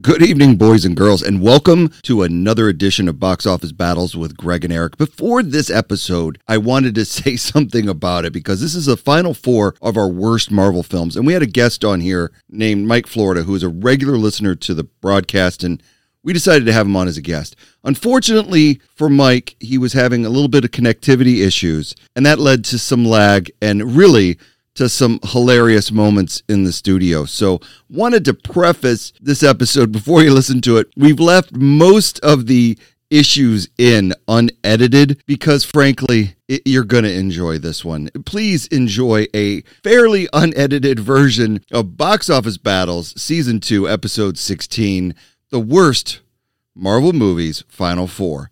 Good evening, boys and girls, and welcome to another edition of Box Office Battles with Greg and Eric. Before this episode, I wanted to say something about it because this is the final four of our worst Marvel films, and we had a guest on here named Mike Florida, who is a regular listener to the broadcast, and we decided to have him on as a guest. Unfortunately for Mike, he was having a little bit of connectivity issues, and that led to some lag and really to some hilarious moments in the studio. So wanted to preface this episode before you listen to it. We've left most of the issues in unedited because frankly, you're going to enjoy this one. Please enjoy a fairly unedited version of Box Office Battles Season 2, Episode 16, The Worst Marvel Movies Final Four.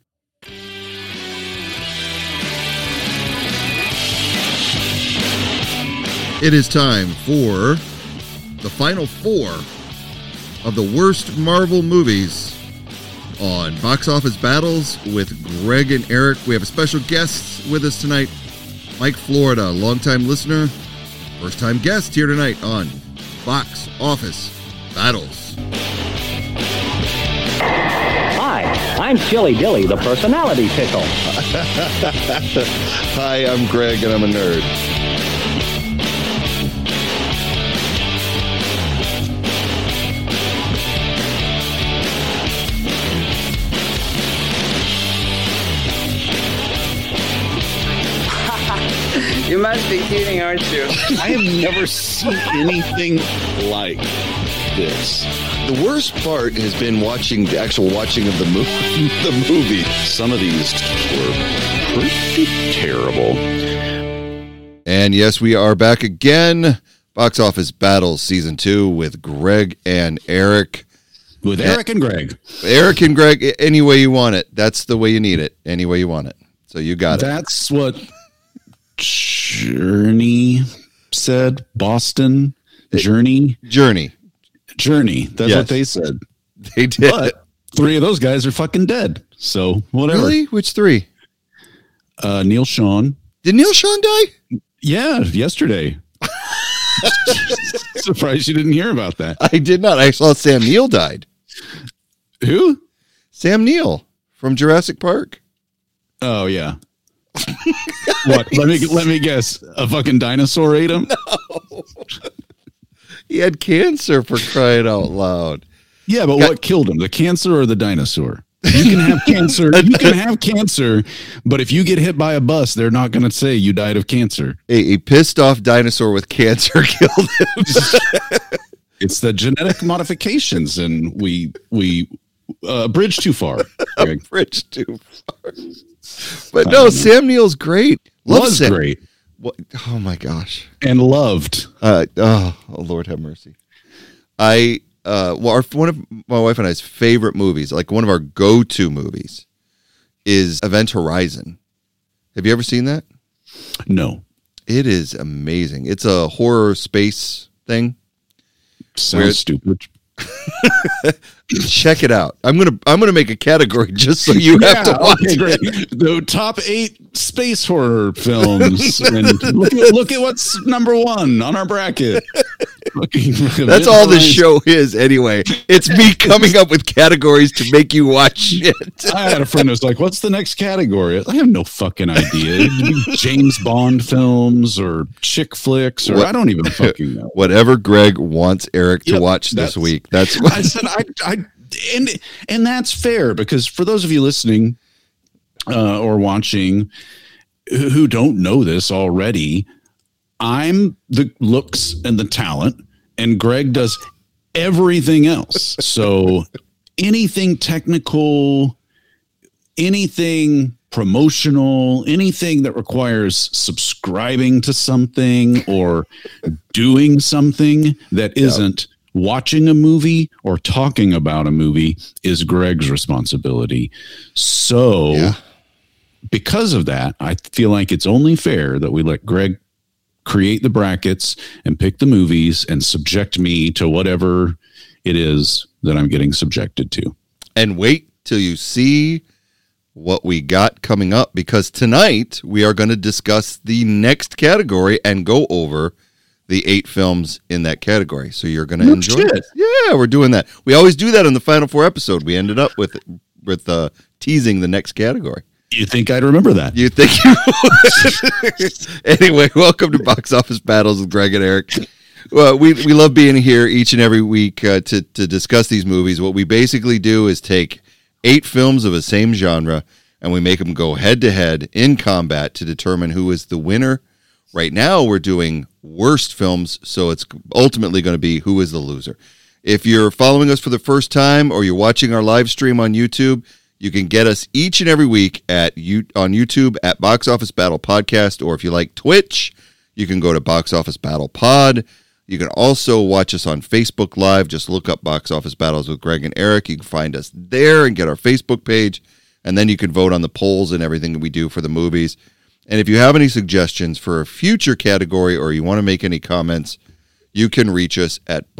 It is time for the final four of the worst Marvel movies on Box Office Battles with Greg and Eric. We have a special guest with us tonight, Mike Florida, longtime listener, first-time guest here tonight on Box Office Battles. Hi, I'm Chili Dilly, the personality pickle. Hi, I'm Greg, and I'm a nerd. You must be kidding, aren't you? I have never seen anything like this. The worst part has been the actual watching of the movie. Some of these were pretty terrible. And yes, we are back again. Box Office Battles Season 2 with Greg and Eric. With Eric and Greg. Eric and Greg, any way you want it. That's the way you need it. Any way you want it. So you got it. That's what Journey said. Boston. Journey. That's what they said. They did. But three of those guys are fucking dead. So whatever. Really? Which three? Neil Sean. Did Neil Sean die? Yeah, yesterday. Surprised you didn't hear about that. I did not. I saw Sam Neill died. Who? Sam Neill from Jurassic Park. Oh yeah. What? Let me guess. A fucking dinosaur ate him? No. He had cancer, for crying out loud. Yeah, but what killed him? The cancer or the dinosaur? You can have cancer. You can have cancer, but if you get hit by a bus, they're not going to say you died of cancer. A pissed off dinosaur with cancer killed him. It's the genetic modifications, and we bridge too far. A bridge too far. But no, Sam Neill's great. Was great. What? Oh my gosh. And loved. Oh Lord have mercy. One of my wife and I's favorite movies, like one of our go-to movies, is Event Horizon. Have you ever seen that? No. It is amazing. It's a horror space thing. Sounds stupid. Check it out. I'm gonna make a category just so you have to watch it. Great. The top 8 space horror films, and look at what's number 1 on our bracket. That's all the show is, anyway. It's me coming up with categories to make you watch it. I had a friend who was like, "What's the next category?" I have no fucking idea. James Bond films or chick flicks, or I don't even fucking know. Whatever Greg wants Eric to watch this week. That's what I said. And that's fair, because for those of you listening or watching who don't know this already, I'm the looks and the talent, and Greg does everything else. So anything technical, anything promotional, anything that requires subscribing to something or doing something that isn't watching a movie or talking about a movie is Greg's responsibility. So because of that, I feel like it's only fair that we let Greg create the brackets and pick the movies and subject me to whatever it is that I'm getting subjected to. And wait till you see what we got coming up, because tonight we are going to discuss the next category and go over the 8 films in that category. So you're going to enjoy shit. it. Yeah, we're doing that. We always do that in the Final Four episode. We ended up with teasing the next category. You think I'd remember that? You think you would? Anyway, welcome to Box Office Battles with Greg and Eric. Well, we love being here each and every week to discuss these movies. What we basically do is take 8 films of the same genre and we make them go head to head in combat to determine who is the winner. Right now, we're doing worst films, so it's ultimately going to be who is the loser. If you're following us for the first time or you're watching our live stream on YouTube, you can get us each and every week on YouTube at Box Office Battle Podcast, or if you like Twitch, you can go to Box Office Battle Pod. You can also watch us on Facebook Live. Just look up Box Office Battles with Greg and Eric. You can find us there and get our Facebook page, and then you can vote on the polls and everything that we do for the movies. And if you have any suggestions for a future category or you want to make any comments, you can reach us at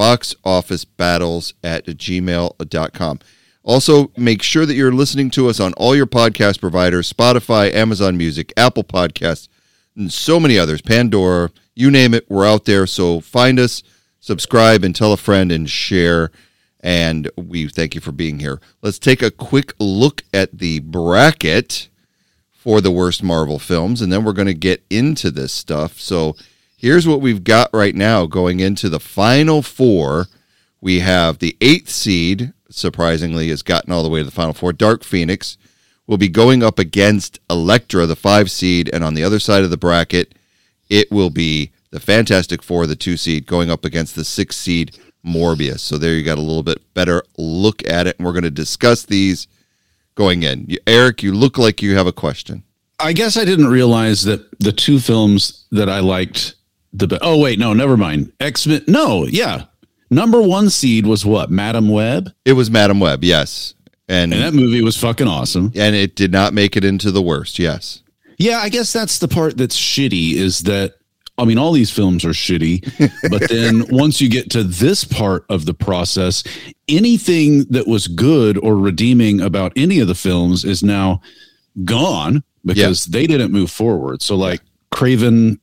boxofficebattles@gmail.com. Also, make sure that you're listening to us on all your podcast providers, Spotify, Amazon Music, Apple Podcasts, and so many others, Pandora, you name it, we're out there. So find us, subscribe, and tell a friend and share. And we thank you for being here. Let's take a quick look at the bracket for the worst Marvel films, and then we're going to get into this stuff. So here's what we've got right now going into the Final Four. We have the 8th seed, surprisingly, has gotten all the way to the Final Four. Dark Phoenix will be going up against Elektra, the 5 seed, and on the other side of the bracket, it will be the Fantastic Four, the 2 seed, going up against the 6 seed Morbius. So there you got a little bit better look at it, and we're going to discuss these going in. Eric, you look like you have a question. I guess I didn't realize that the 2 films that I liked oh, wait, no, never mind. X-Men. No, yeah. Number 1 seed was what? Madam Web? It was Madam Web, yes. And that movie was fucking awesome. And it did not make it into the worst, yes. Yeah, I guess that's the part that's shitty is that, I mean, all these films are shitty, but then once you get to this part of the process, anything that was good or redeeming about any of the films is now gone because they didn't move forward. So like Craven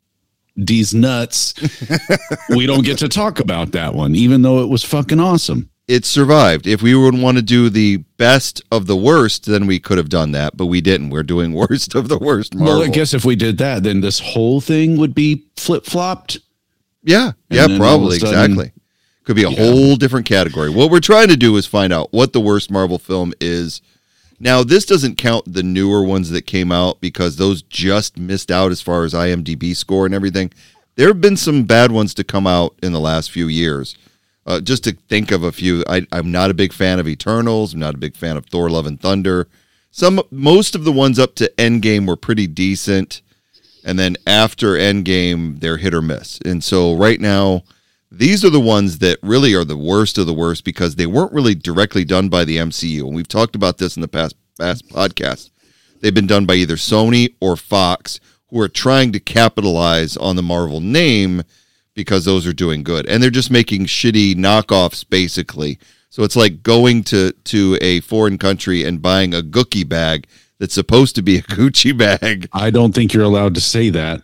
D's nuts, we don't get to talk about that one, even though it was fucking awesome. It survived. If we would want to do the best of the worst, then we could have done that, but we didn't. We're doing worst of the worst Marvel. Well, I guess if we did that, then this whole thing would be flip-flopped. Yeah, probably, exactly. Could be a whole different category. What we're trying to do is find out what the worst Marvel film is. Now, this doesn't count the newer ones that came out because those just missed out as far as IMDb score and everything. There have been some bad ones to come out in the last few years. Just to think of a few, I'm not a big fan of Eternals. I'm not a big fan of Thor: Love and Thunder. Most of the ones up to Endgame were pretty decent, and then after Endgame, they're hit or miss. And so right now, these are the ones that really are the worst of the worst because they weren't really directly done by the MCU. And we've talked about this in the past podcast. They've been done by either Sony or Fox, who are trying to capitalize on the Marvel name because those are doing good. And they're just making shitty knockoffs, basically. So it's like going to a foreign country and buying a Gookie bag that's supposed to be a Gucci bag. I don't think you're allowed to say that.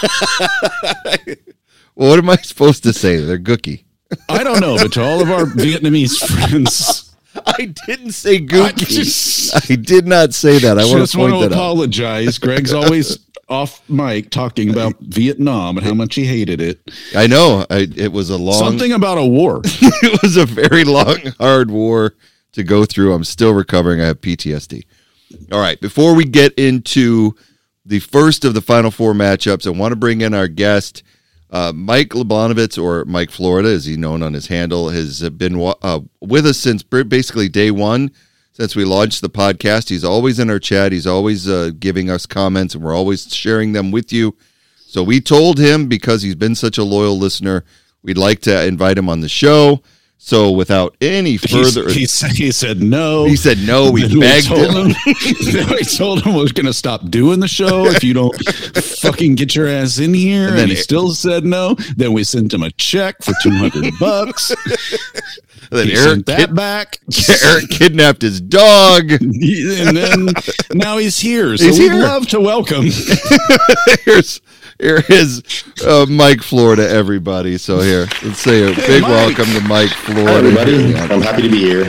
Well, what am I supposed to say? They're Gookie. I don't know, but to all of our Vietnamese friends... I didn't say Gookie. I did not say that. I want to point that out. Apologize. Greg's always off mic talking about Vietnam and how much he hated it. I know. It was a long... Something about a war. It was a very long, hard war to go through. I'm still recovering. I have PTSD. All right. Before we get into the first of the Final Four matchups, I want to bring in our guest, Mike Leblanovitz, or Mike Florida, as he's known on his handle, has been with us since basically day one, since we launched the podcast. He's always in our chat. He's always giving us comments, and we're always sharing them with you. So we told him, because he's been such a loyal listener, we'd like to invite him on the show. So without any further... He said no. He said no. We begged him. We told him we was going to stop doing the show if you don't fucking get your ass in here. And he still said no. Then we sent him a check for $200. Then Eric sent that back. Eric kidnapped his dog. And then now he's here. So we'd love to welcome. Here is Mike Florida, everybody. So here, let's say a big welcome to Mike Florida. Hi, everybody. I'm happy to be here.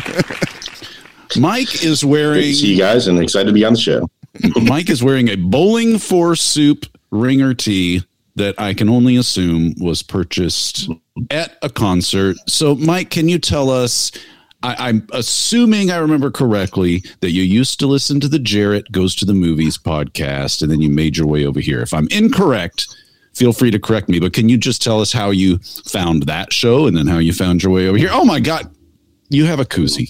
Mike is wearing... See you guys and excited to be on the show. Mike is wearing a Bowling for Soup ringer tee that I can only assume was purchased at a concert. So, Mike, can you tell us... I'm assuming I remember correctly that you used to listen to the Jarrett Goes to the Movies podcast, and then you made your way over here. If I'm incorrect, feel free to correct me, but can you just tell us how you found that show and then how you found your way over here? Oh, my God. You have a koozie.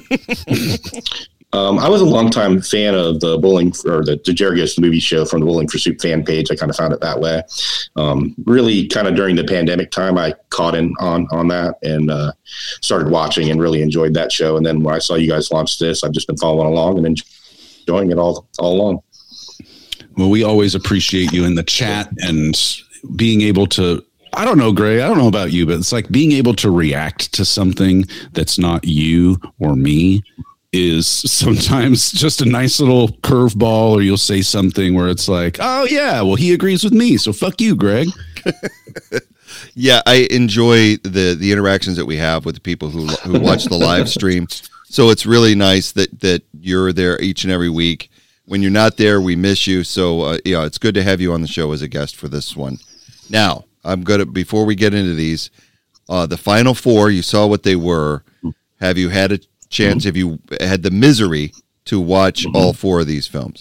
I was a longtime fan of the Jarrett Goes to the Movies show from the Bowling for Soup fan page. I kind of found it that way. Really kind of during the pandemic time, I caught in on that and started watching and really enjoyed that show. And then when I saw you guys launch this, I've just been following along and enjoying it all along. Well, we always appreciate you in the chat and being able to, I don't know, Gray, I don't know about you, but it's like being able to react to something that's not you or me is sometimes just a nice little curveball, or you'll say something where it's like, oh yeah, well, he agrees with me, so fuck you, Greg. Yeah, I enjoy the interactions that we have with the people who watch the live stream. So it's really nice that you're there each and every week. When you're not there, we miss you. So it's good to have you on the show as a guest for this one. Now, before we get into these, the final four, you saw what they were. Have you had a chance, have you had the misery to watch all four of these films?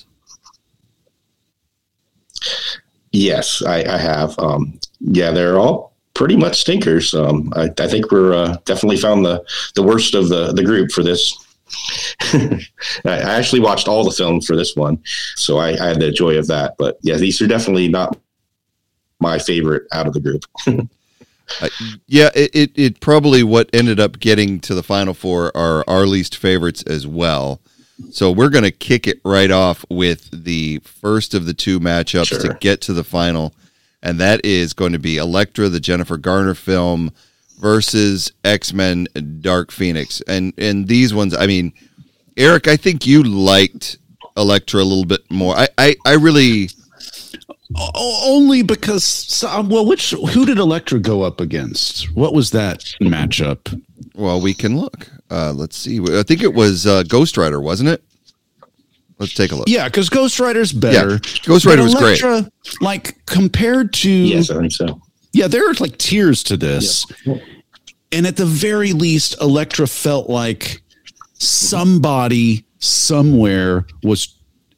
Yes, I have. Yeah, they're all pretty much stinkers. I think we're definitely found the worst of the group for this. I actually watched all the films for this one, so I had the joy of that. But yeah, these are definitely not my favorite out of the group. It probably what ended up getting to the final four are our least favorites as well. So we're going to kick it right off with the first of the two matchups to get to the final, and that is going to be Elektra, the Jennifer Garner film, versus X-Men Dark Phoenix. And these ones, I mean, Eric, I think you liked Elektra a little bit more. I really... Only because, who did Elektra go up against? What was that matchup? Well, we can look. Let's see. I think it was Ghost Rider, wasn't it? Let's take a look. Yeah, because Ghost Rider's better. Yeah, Ghost Rider was Elektra, great. Like, compared to... Yes, I think so. Yeah, there are like tiers to this. Yeah. And at the very least, Elektra felt like somebody somewhere was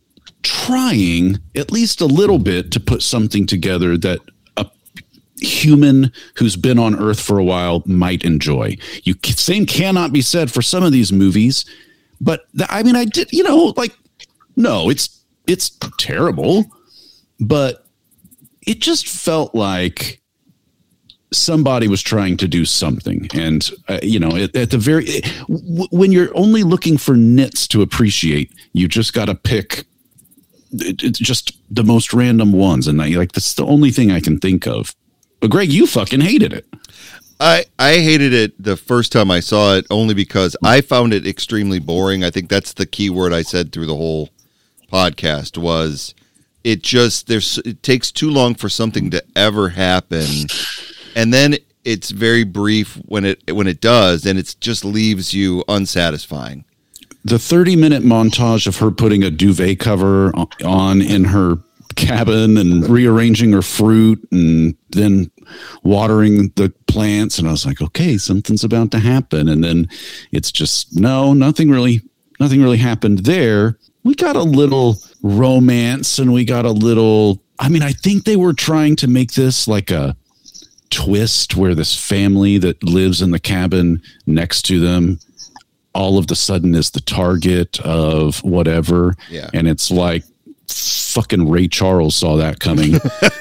trying at least a little bit to put something together that a human who's been on Earth for a while might enjoy. Same cannot be said for some of these movies, but I did, no, it's terrible, but it just felt like somebody was trying to do something. And, at the when you're only looking for nits to appreciate, you just got to pick it's just the most random ones, and that's the only thing I can think of. But Greg, you fucking hated it. I hated it the first time I saw it, only because I found it extremely boring. I think that's the key word I said through the whole podcast was it takes too long for something to ever happen, and then it's very brief when it does, and it just leaves you unsatisfying. The 30-minute montage of her putting a duvet cover on in her cabin and rearranging her fruit and then watering the plants. And I was like, okay, something's about to happen. And then it's just, no, nothing really happened there. We got a little romance and we got a little, I think they were trying to make this like a twist where this family that lives in the cabin next to them all of the sudden is the target of whatever. Yeah. And it's like fucking Ray Charles saw that coming.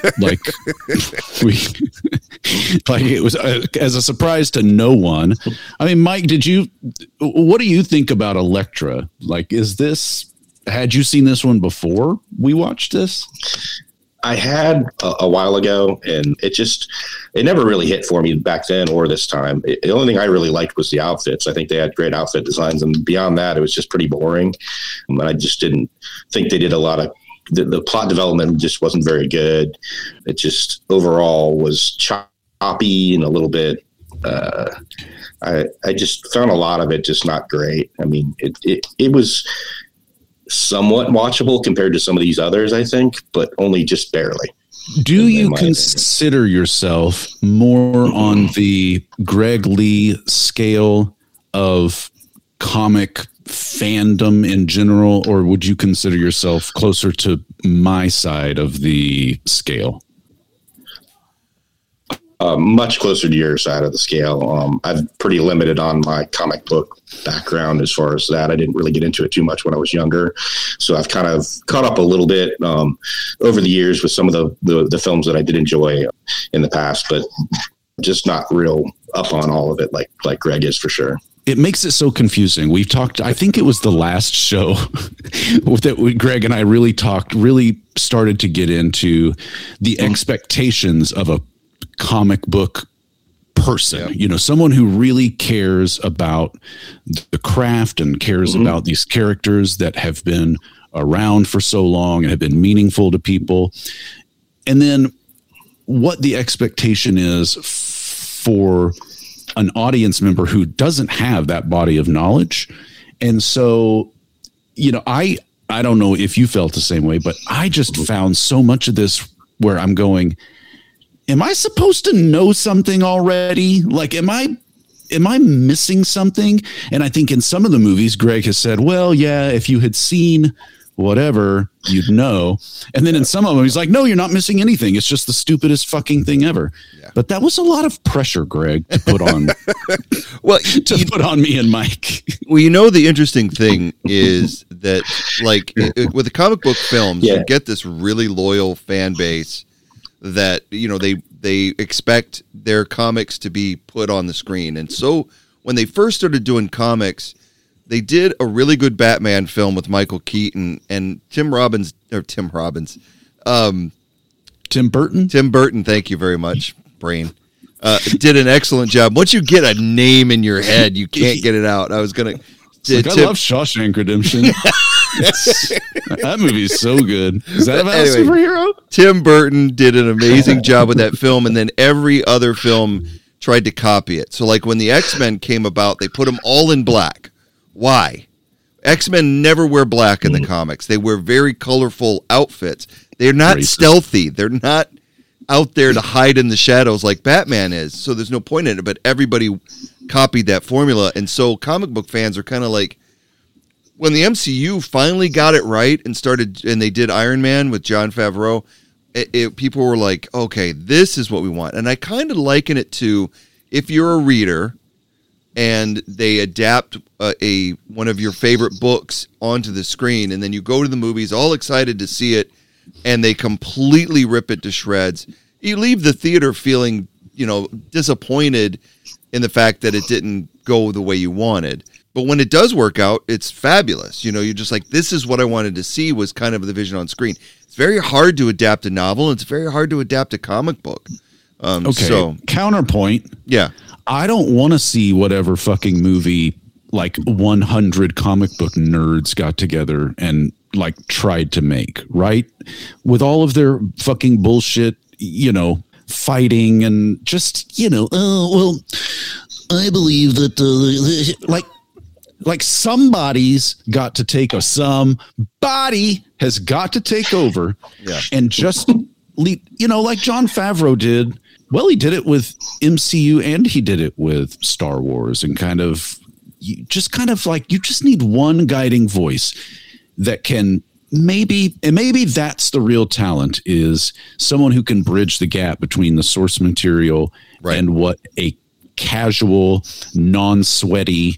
It was as a surprise to no one. I mean, Mike, what do you think about Elektra? Like, had you seen this one before we watched this? I had a while ago, and it never really hit for me back then or this time. The only thing I really liked was the outfits. I think they had great outfit designs, and beyond that, it was just pretty boring. I just didn't think they did a lot of the plot development just wasn't very good. It just overall was choppy and a little bit. I just found a lot of it just not great. I mean, it was somewhat watchable compared to some of these others, I think, but only just barely. Do you consider yourself more on the Greg Lee scale of comic fandom in general, or would you consider yourself closer to my side of the scale? Much closer to your side of the scale. I'm pretty limited on my comic book background as far as that. I didn't really get into it too much when I was younger, so I've kind of caught up a little bit over the years with some of the films that I did enjoy in the past, but just not real up on all of it like Greg is for sure. It makes it so confusing. We've talked, I think it was the last show that Greg and I really started to get into the expectations of a comic book person, someone who really cares about the craft and cares about these characters that have been around for so long and have been meaningful to people. And then what the expectation is for an audience member who doesn't have that body of knowledge. And so, I don't know if you felt the same way, but I just found so much of this where I'm going, am I supposed to know something already? Like, am I missing something? And I think in some of the movies, Greg has said, well, yeah, if you had seen whatever, you'd know. And then in some of them, he's like, no, you're not missing anything. It's just the stupidest fucking thing ever. Yeah. But that was a lot of pressure, Greg, to put on, put on me and Mike. Well, the interesting thing is that, like, with the comic book films, you get this really loyal fan base that, they expect their comics to be put on the screen. And so when they first started doing comics, they did a really good Batman film with Michael Keaton and Tim Burton. Tim Burton, thank you very much, brain. Did an excellent job. Once you get a name in your head, you can't get it out. I was going to... I love Shawshank Redemption. That movie's so good. Is that about a superhero? Tim Burton did an amazing job with that film, and then every other film tried to copy it. So, like, when the X-Men came about, they put them all in black. Why? X-Men never wear black in the comics. They wear very colorful outfits. They're not stealthy. They're not out there to hide in the shadows like Batman is. So there's no point in it, but everybody copied that formula. And so comic book fans are kind of like, when the MCU finally got it right and they did Iron Man with Jon Favreau, people were like, okay, this is what we want. And I kind of liken it to, if you're a reader and they adapt one of your favorite books onto the screen, and then you go to the movies all excited to see it, and they completely rip it to shreds. You leave the theater feeling, disappointed in the fact that it didn't go the way you wanted. But when it does work out, it's fabulous. You're just like, this is what I wanted to see, was kind of the vision on screen. It's very hard to adapt a novel. It's very hard to adapt a comic book. Okay. So, counterpoint. Yeah. I don't want to see whatever fucking movie like 100 comic book nerds got together and like tried to make, right? With all of their fucking bullshit, fighting and just, well, I believe that like somebody's got to somebody has got to take over and just lead, like Jon Favreau did. Well, he did it with MCU and he did it with Star Wars, and you just need one guiding voice that can maybe that's the real talent, is someone who can bridge the gap between the source material and what a casual, non-sweaty,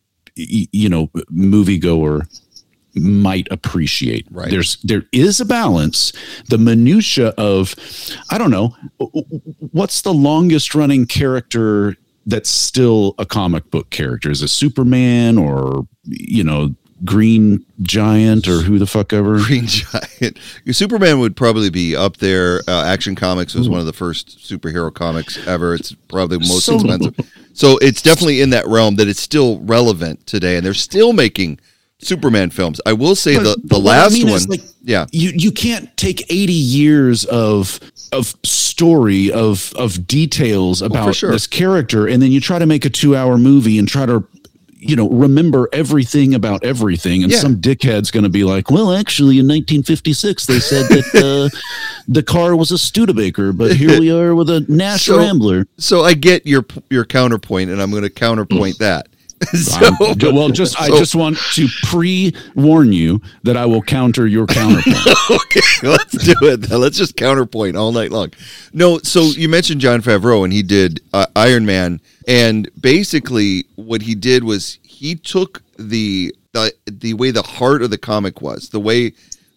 moviegoer might appreciate. Right. There is a balance. The minutia of, I don't know, what's the longest running character that's still a comic book character? Is it Superman or, Green Giant or who the fuck ever? Green Giant. Superman would probably be up there. Action Comics was one of the first superhero comics ever. It's probably the most expensive. So it's definitely in that realm that it's still relevant today, and they're still making Superman films. I will say the what last I mean one. is, like, Yeah. You can't take 80 years of story of details about sure. this character, and then you try to make a 2-hour movie and try to remember everything about everything, and Yeah. some dickhead's going to be like, well, actually in 1956 they said that the car was a Studebaker, but here we are with a Nash Rambler. So I get your counterpoint, and I'm going to counterpoint that. I just want to pre-warn you that I will counter your counterpoint. Okay, let's do it then. Let's just counterpoint all night long. No, so you mentioned Jon Favreau, and he did Iron Man, and basically what he did was he took the way the heart of the comic was, the way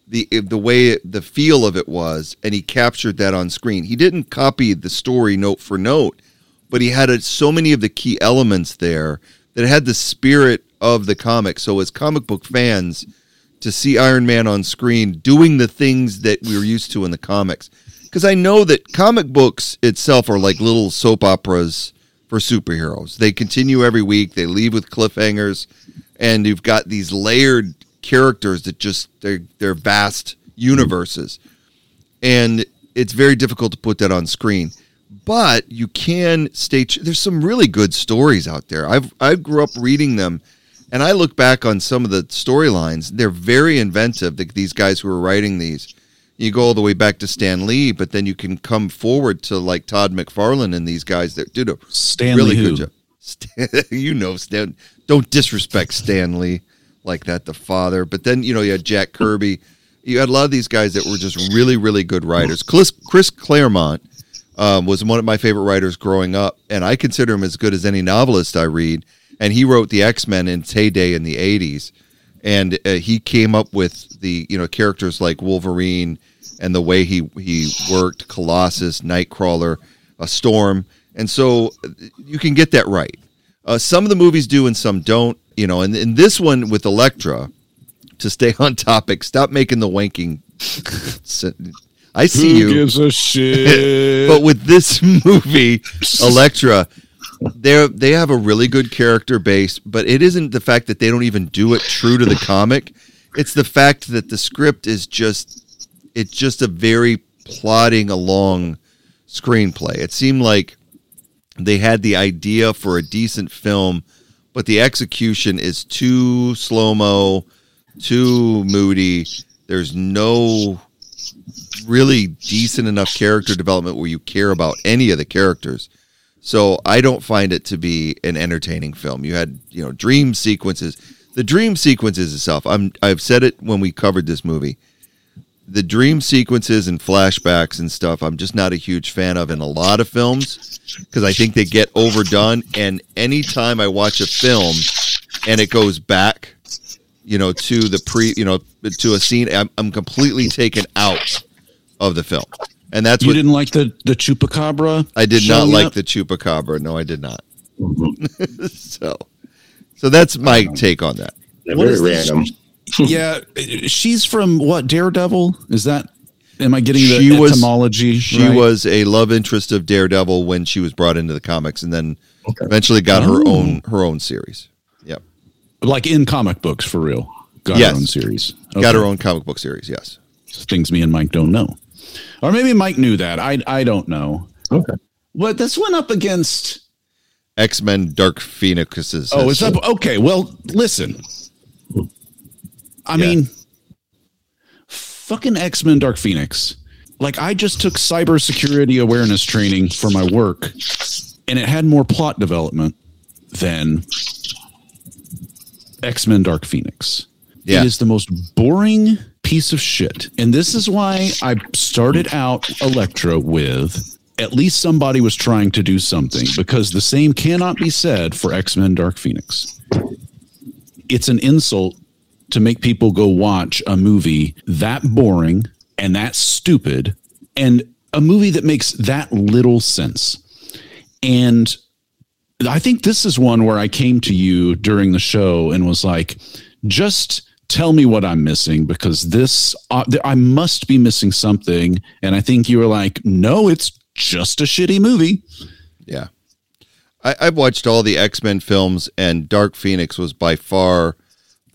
the feel of it was, and he captured that on screen. He didn't copy the story note for note, but he had so many of the key elements there that it had the spirit of the comic. So as comic book fans, to see Iron Man on screen doing the things that we were used to in the comics. Because I know that comic books itself are like little soap operas for superheroes. They continue every week. They leave with cliffhangers. And you've got these layered characters that just, they're vast universes. And it's very difficult to put that on screen. But you can there's some really good stories out there. I grew up reading them, and I look back on some of the storylines. They're very inventive, these guys who are writing these. You go all the way back to Stan Lee, but then you can come forward to like Todd McFarlane and these guys that did a really good job. Stan, don't disrespect Stan Lee like that, the father. But then, you had Jack Kirby. You had a lot of these guys that were just really, really good writers. Chris Claremont was one of my favorite writers growing up, and I consider him as good as any novelist I read. And he wrote the X-Men in its heyday in the 80s, and he came up with the characters like Wolverine and the way he worked Colossus, Nightcrawler, Storm, and so you can get that right. Some of the movies do and some don't. And in this one with Elektra, to stay on topic, stop making the wanking. I see you. Who gives a shit? But with this movie, Elektra, they have a really good character base, but it isn't the fact that they don't even do it true to the comic. It's the fact that the script is just a very plodding along screenplay. It seemed like they had the idea for a decent film, but the execution is too slow-mo, too moody. There's no really decent enough character development where you care about any of the characters. So I don't find it to be an entertaining film. You had, dream sequences. The dream sequences itself, I've said it when we covered this movie. The dream sequences and flashbacks and stuff, I'm just not a huge fan of in a lot of films because I think they get overdone. And anytime I watch a film and it goes back, to the to a scene, I'm completely taken out of the film. And that's you didn't like the Chupacabra? I did not like the Chupacabra. No, I did not. So that's my take on that. Very random. Yeah, she's from what, Daredevil? Is that? Am I getting the etymology? She was a love interest of Daredevil when she was brought into the comics, and then eventually got her own series. Yep, like in comic books for real. Got her own series. Okay. Got her own comic book series. Yes, things me and Mike don't know, or maybe Mike knew that. I don't know. Okay, but this went up against X-Men Dark Phoenixes. Oh, it's up. Okay, well, listen. I mean, fucking X-Men Dark Phoenix. Like, I just took cybersecurity awareness training for my work, and it had more plot development than X-Men Dark Phoenix. Yeah. It is the most boring piece of shit. And this is why I started out Elektra with, at least somebody was trying to do something, because the same cannot be said for X-Men Dark Phoenix. It's an insult to make people go watch a movie that boring and that stupid, and a movie that makes that little sense. And I think this is one where I came to you during the show and was like, just tell me what I'm missing, because this, I must be missing something. And I think you were like, no, it's just a shitty movie. Yeah. I've watched all the X-Men films, and Dark Phoenix was by far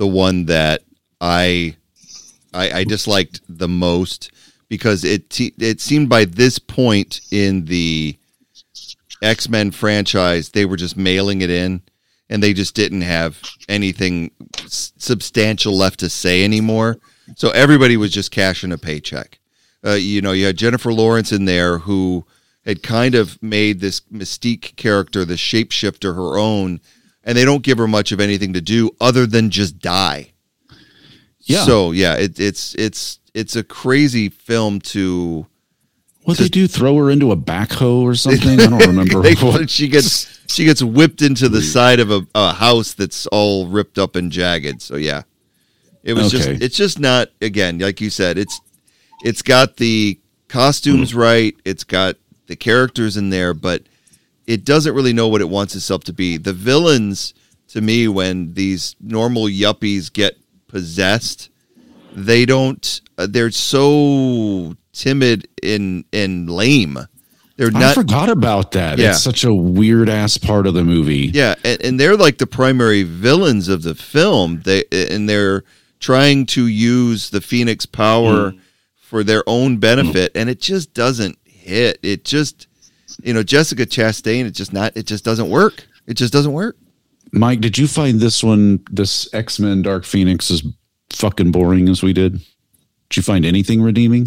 the one that I disliked the most, because it seemed by this point in the X-Men franchise they were just mailing it in, and they just didn't have anything substantial left to say anymore. So everybody was just cashing a paycheck. You had Jennifer Lawrence in there, who had kind of made this Mystique character, the shapeshifter, her own, and they don't give her much of anything to do other than just die. Yeah. So yeah, it's a crazy film to. What they do? Throw her into a backhoe or something? I don't remember. She gets whipped into the side of a house that's all ripped up and jagged. So yeah, it was it's just not, again, like you said, it's got the costumes right, it's got the characters in there, but it doesn't really know what it wants itself to be. The villains, to me, when these normal yuppies get possessed, they're so timid and lame. I forgot about that. Yeah. It's such a weird ass part of the movie. Yeah, and they're like the primary villains of the film. They're trying to use the Phoenix power for their own benefit, and it just doesn't hit. It just, Jessica Chastain, it just doesn't work. It just doesn't work. Mike, did you find this X-Men Dark Phoenix as fucking boring as we did? Did you find anything redeeming?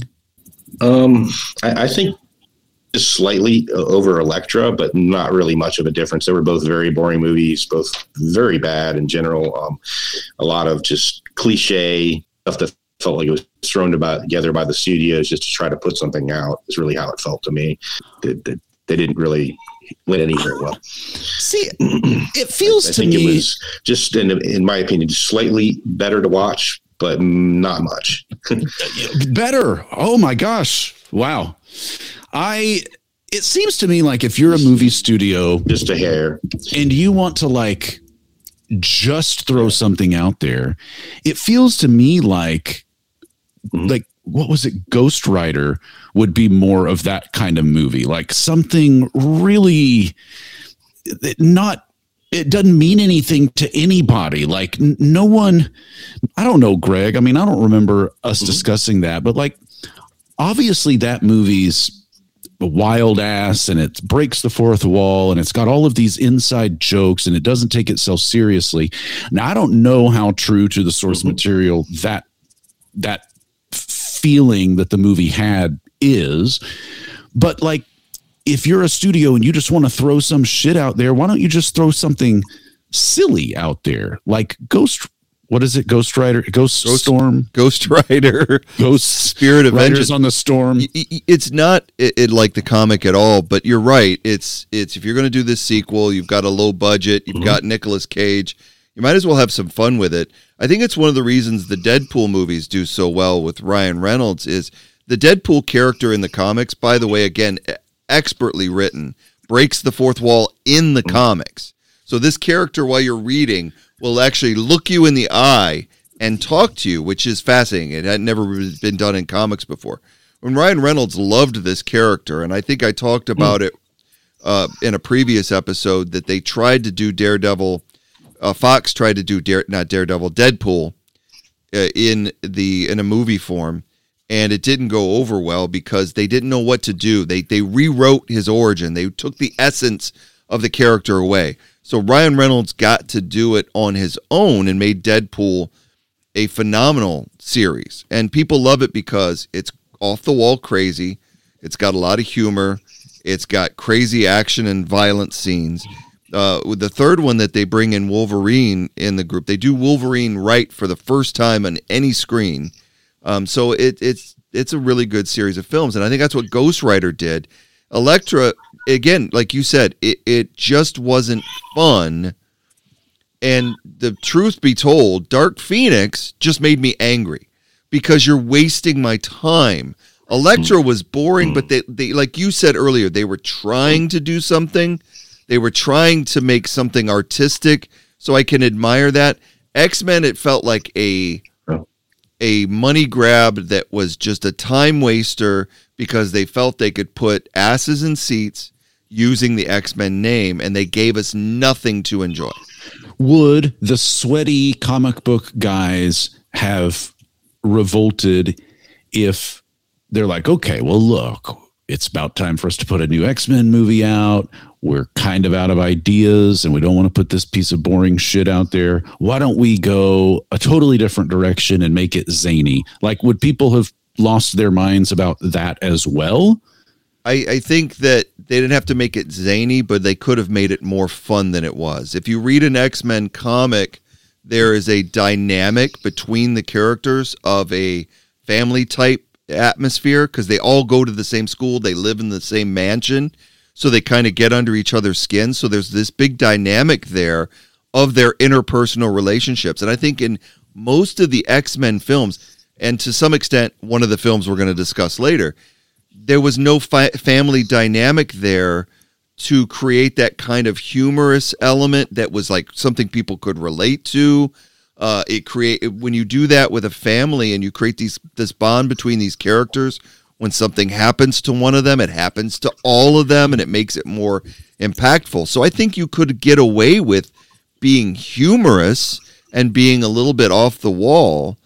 I think just slightly over Elektra, but not really much of a difference. They were both very boring movies, both very bad in general. A lot of just cliche stuff that felt like it was thrown together by the studios just to try to put something out. Is really how it felt to me. They didn't really win any very well. See, it feels to me it was just, in my opinion, just slightly better to watch, but not much. Better. Oh my gosh. Wow. It seems to me like if you're a movie studio, just a hair, and you want to just throw something out there, it feels to me like what was it? Ghost Rider would be more of that kind of movie, like something really it doesn't mean anything to anybody. Like no one, I don't know, Greg. I mean, I don't remember us discussing that, but obviously that movie's wild ass and it breaks the fourth wall and it's got all of these inside jokes and it doesn't take itself seriously. Now, I don't know how true to the source material that feeling that the movie had is, but if you're a studio and you just want to throw some shit out there, why don't you just throw something silly out there? Like what is it? Ghost Rider, Storm, Ghost Rider, Ghost Spirit Avengers on the Storm. It's not it like the comic at all, but you're right. It's if you're going to do this sequel, you've got a low budget, you've got Nicolas Cage, you might as well have some fun with it. I think it's one of the reasons the Deadpool movies do so well with Ryan Reynolds is the Deadpool character in the comics, by the way, again, expertly written, breaks the fourth wall in the comics. So this character, while you're reading, will actually look you in the eye and talk to you, which is fascinating. It had never been done in comics before. When Ryan Reynolds loved this character, and I think I talked about it in a previous episode, that they tried to do Daredevil. Fox tried to do Deadpool in a movie form, and it didn't go over well because they didn't know what to do. They rewrote his origin. They took the essence of the character away. So Ryan Reynolds got to do it on his own and made Deadpool a phenomenal series. And people love it because it's off the wall crazy. It's got a lot of humor. It's got crazy action and violent scenes. With the third one that they bring in Wolverine in the group, they do Wolverine right for the first time on any screen. So it's a really good series of films. And I think that's what Ghost Rider did. Elektra, again, like you said, it just wasn't fun. And the truth be told, Dark Phoenix just made me angry because you're wasting my time. Elektra was boring, but they like you said earlier, they were trying to do something. They were trying to make something artistic, so I can admire that. X-Men, it felt like a money grab that was just a time waster because they felt they could put asses in seats using the X-Men name, and they gave us nothing to enjoy. would the sweaty comic book guys have revolted if they're like, okay, well, look, it's about time for us to put a new X-Men movie out. We're kind of out of ideas and we don't want to put this piece of boring shit out there. Why don't we go a totally different direction and make it zany? Like, would people have lost their minds about that as well? I think that they didn't have to make it zany, but they could have made it more fun than it was. If you read an X-Men comic, there is a dynamic between the characters of a family type atmosphere because they all go to the same school. They live in the same mansion. So they kind of get under each other's skin. So there's this big dynamic there of their interpersonal relationships. And I think in most of the X-Men films, and to some extent, one of the films we're going to discuss later, there was no family dynamic there to create that kind of humorous element that was like something people could relate to. When you do that with a family and you create this bond between these characters, when something happens to one of them, it happens to all of them, and it makes it more impactful. So I think you could get away with being humorous and being a little bit off the wall,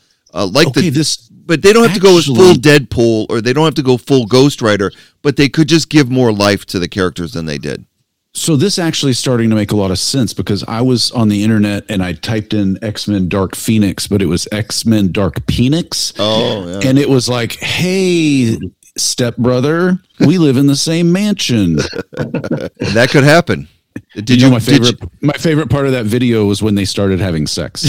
but they don't have to go as full Deadpool or they don't have to go full Ghost Rider, but they could just give more life to the characters than they did. So this actually is starting to make a lot of sense because I was on the internet and I typed in X-Men Dark Phoenix, but it was X-Men Dark Penix. Oh, yeah. And it was like, hey, stepbrother, we live in the same mansion. That could happen. My favorite part of that video was when they started having sex.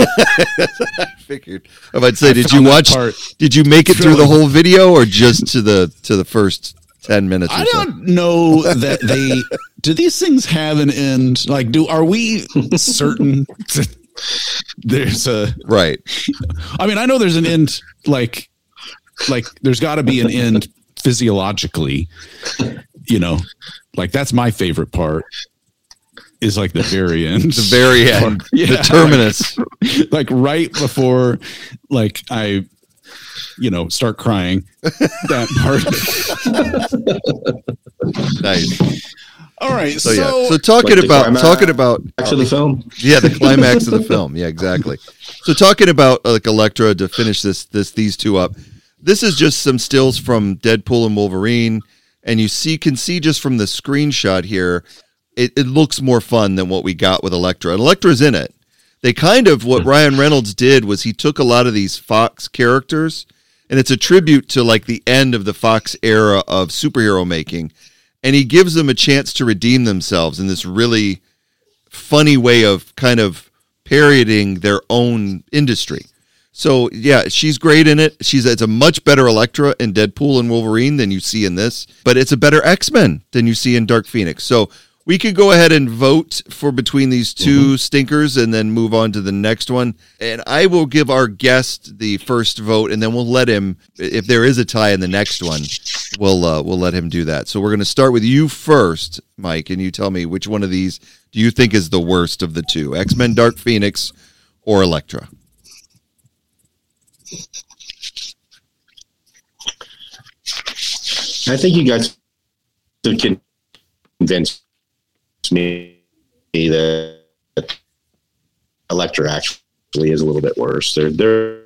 I figured. I'd say, did you make it through the whole video or just to the first 10 minutes or I so? don't know that do these things have an end? Like, are we certain there's a right? I mean, I know there's an end, like there's got to be an end physiologically, like that's my favorite part is like the very end. The very end. Yeah, the terminus. Like right before like I start crying. That part. Nice. All right. So talking about back to the film. Yeah, the climax of the film. Yeah, exactly. So talking about like Elektra to finish these two up. This is just some stills from Deadpool and Wolverine, and you can see just from the screenshot here, it looks more fun than what we got with Elektra. And Elektra's in it. They what Ryan Reynolds did was he took a lot of these Fox characters, and it's a tribute to like the end of the Fox era of superhero making, and he gives them a chance to redeem themselves in this really funny way of kind of parodying their own industry. So yeah, she's great in it. It's a much better Elektra in Deadpool and Wolverine than you see in this, but it's a better X-Men than you see in Dark Phoenix. So we could go ahead and vote for between these two stinkers and then move on to the next one. And I will give our guest the first vote, and then we'll let him, if there is a tie in the next one, we'll let him do that. So we're going to start with you first, Mike, and you tell me which one of these do you think is the worst of the two, X-Men Dark Phoenix or Elektra? I think you guys can convince me that Elektra actually is a little bit worse. They're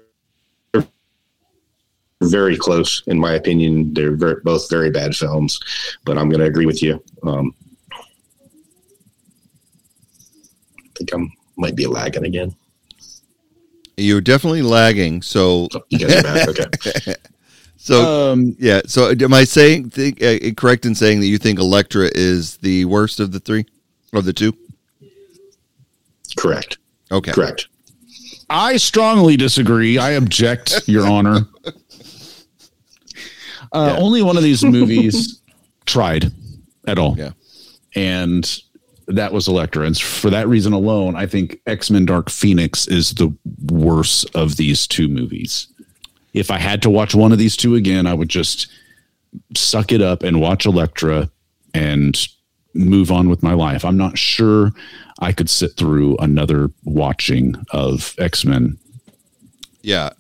very close, in my opinion. They're both very bad films, but I'm going to agree with you. I think I might be lagging again. You're definitely lagging. So you guys are back. Okay. So yeah. So am I correct in saying that you think Elektra is the worst of the three, of the two? Correct. Okay. Correct. I strongly disagree. I object, Your Honor. Only one of these movies tried at all. Yeah. And that was Elektra. And for that reason alone, I think X-Men Dark Phoenix is the worst of these two movies. If I had to watch one of these two again, I would just suck it up and watch Elektra and move on with my life. I'm not sure I could sit through another watching of X-Men. Yeah,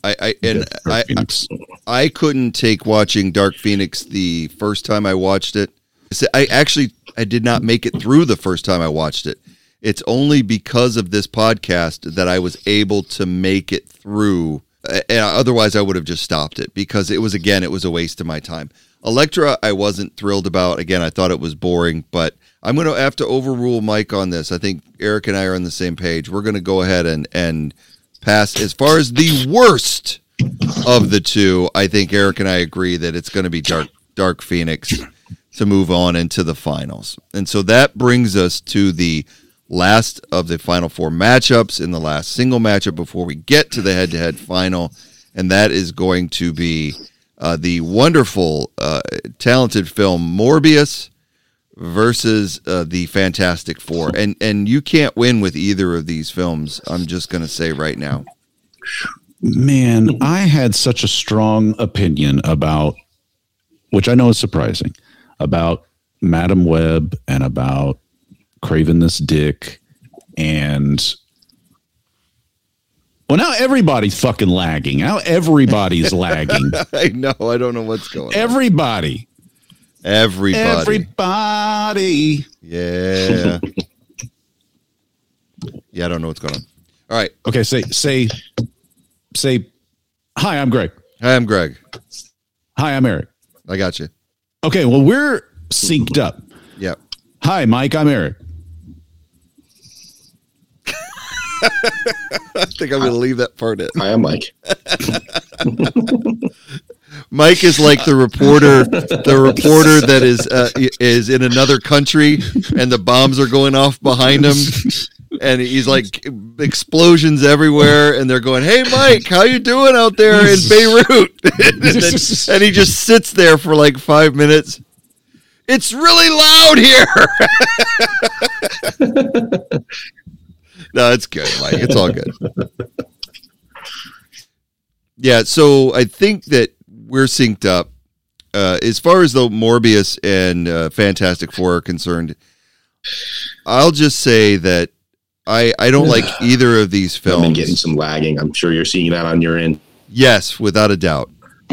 I couldn't take watching Dark Phoenix the first time I watched it. I did not make it through the first time I watched it. It's only because of this podcast that I was able to make it through. Otherwise, I would have just stopped it because it was a waste of my time. Elektra, I wasn't thrilled about. Again, I thought it was boring, but I'm going to have to overrule Mike on this. I think Eric and I are on the same page. We're going to go ahead and pass. As far as the worst of the two, I think Eric and I agree that it's going to be Dark Phoenix to move on into the finals. And so that brings us to the last of the final four matchups in the last single matchup before we get to the head-to-head final, and that is going to be the wonderful, talented film Morbius versus the Fantastic Four. And you can't win with either of these films, I'm just going to say right now. Man, I had such a strong opinion about, which I know is surprising, about Madam Web and about Craven This Dick, and well, now everybody's fucking lagging. Now everybody's lagging. I know. I don't know what's going on. Everybody. Yeah. Yeah, I don't know what's going on. All right. Okay, say hi, I'm Greg. Hi, I'm Greg. Hi, I'm Eric. I got you. Okay, well, we're synced up. Yep. Hi, Mike, I'm Eric. I think I'm going to leave that part in. Hi, I'm Mike. Mike is like the reporter that is in another country and the bombs are going off behind him. And he's like explosions everywhere, and they're going, "Hey, Mike, how you doing out there in Beirut?" and he just sits there for like 5 minutes. It's really loud here. No, it's good, Mike. It's all good. Yeah, so I think that we're synced up. As far as the Morbius and Fantastic Four are concerned, I'll just say that I don't like either of these films. I've been getting some lagging. I'm sure you're seeing that on your end. Yes, without a doubt.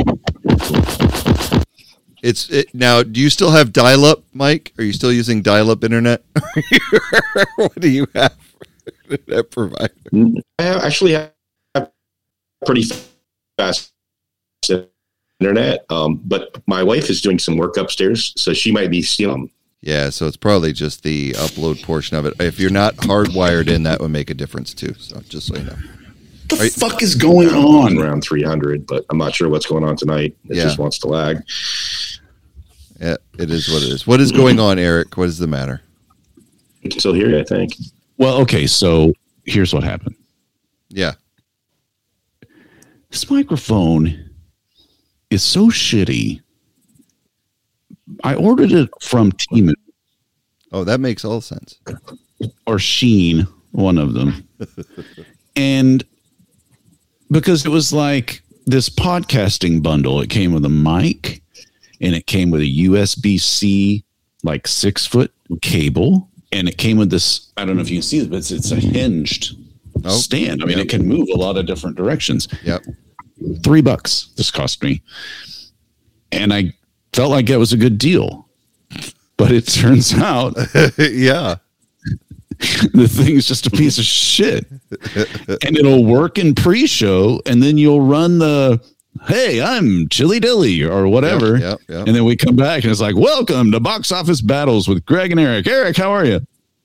Now, do you still have dial-up, Mike? Are you still using dial-up internet? What do you have for internet provider? I actually have pretty fast internet, but my wife is doing some work upstairs, so she might be stealing. Yeah, so it's probably just the upload portion of it. If you're not hardwired in, that would make a difference too. So just so you know. What the fuck is going on? Around 300, but I'm not sure what's going on tonight. It just wants to lag. Yeah, it is what it is. What is going on, Eric? What is the matter? We can still hear you, I think. Well, okay, so here's what happened. Yeah. This microphone is so shitty. I ordered it from Temu. Oh, that makes all sense. Or Sheen, one of them. And because it was like this podcasting bundle, it came with a mic and it came with a USB-C, like 6-foot cable. And it came with this, I don't know if you can see it, but it's a hinged stand. I mean, it can move a lot of different directions. Yep. $3 this cost me. And I felt like it was a good deal. But it turns out yeah. The thing is just a piece of shit. And it'll work in pre-show, and then you'll run the, hey, I'm Chili Dilly or whatever. Yep. And then we come back and it's like, welcome to Box Office Battles with Greg and Eric. Eric, how are you?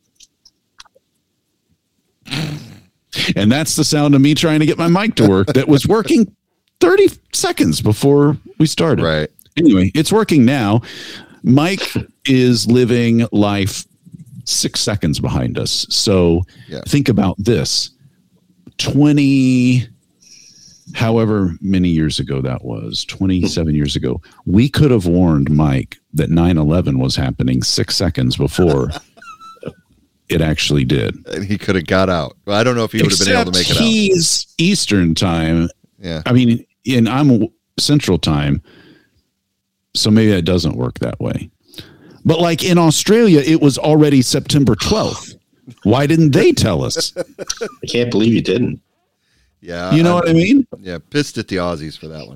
And that's the sound of me trying to get my mic to work that was working 30 seconds before we started. Right. Anyway, it's working now. Mike is living life 6 seconds behind us. So think about this. 20, however many years ago that was, 27 years ago, we could have warned Mike that 9/11 was happening 6 seconds before it actually did. And he could have got out. Well, I don't know if he would have been able to make it out. He's Eastern time. Yeah. I mean, and I'm Central time. So maybe it doesn't work that way. But like in Australia, it was already September 12th. Why didn't they tell us? I can't believe you didn't. Yeah. You know what I mean? Yeah. Pissed at the Aussies for that one.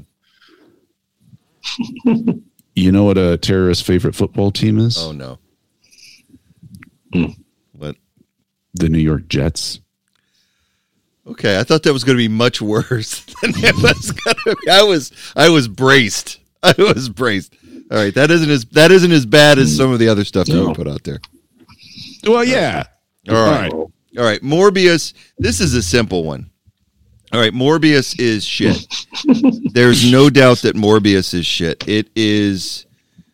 You know what a terrorist's favorite football team is? Oh, no. What? The New York Jets. Okay, I thought that was going to be much worse than it was going to be. I was braced. I was braced. All right, that isn't as bad as some of the other stuff that you put out there. Well, yeah. All right. Morbius. This is a simple one. All right, Morbius is shit. There's no doubt that Morbius is shit. It is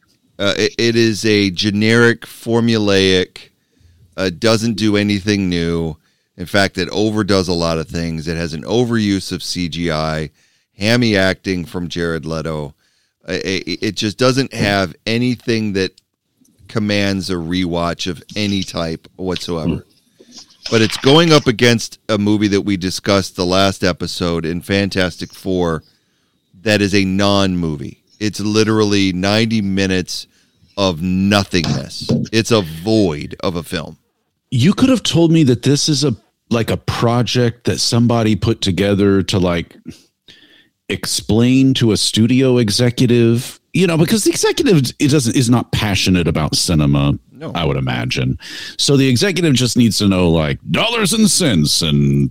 a generic, formulaic, doesn't do anything new. In fact, it overdoes a lot of things. It has an overuse of CGI, hammy acting from Jared Leto. It just doesn't have anything that commands a rewatch of any type whatsoever. But it's going up against a movie that we discussed the last episode in Fantastic Four that is a non-movie. It's literally 90 minutes of nothingness. It's a void of a film. You could have told me that this is a project that somebody put together to explain to a studio executive, because the executive is not passionate about cinema. No. I would imagine. So the executive just needs to know dollars and cents and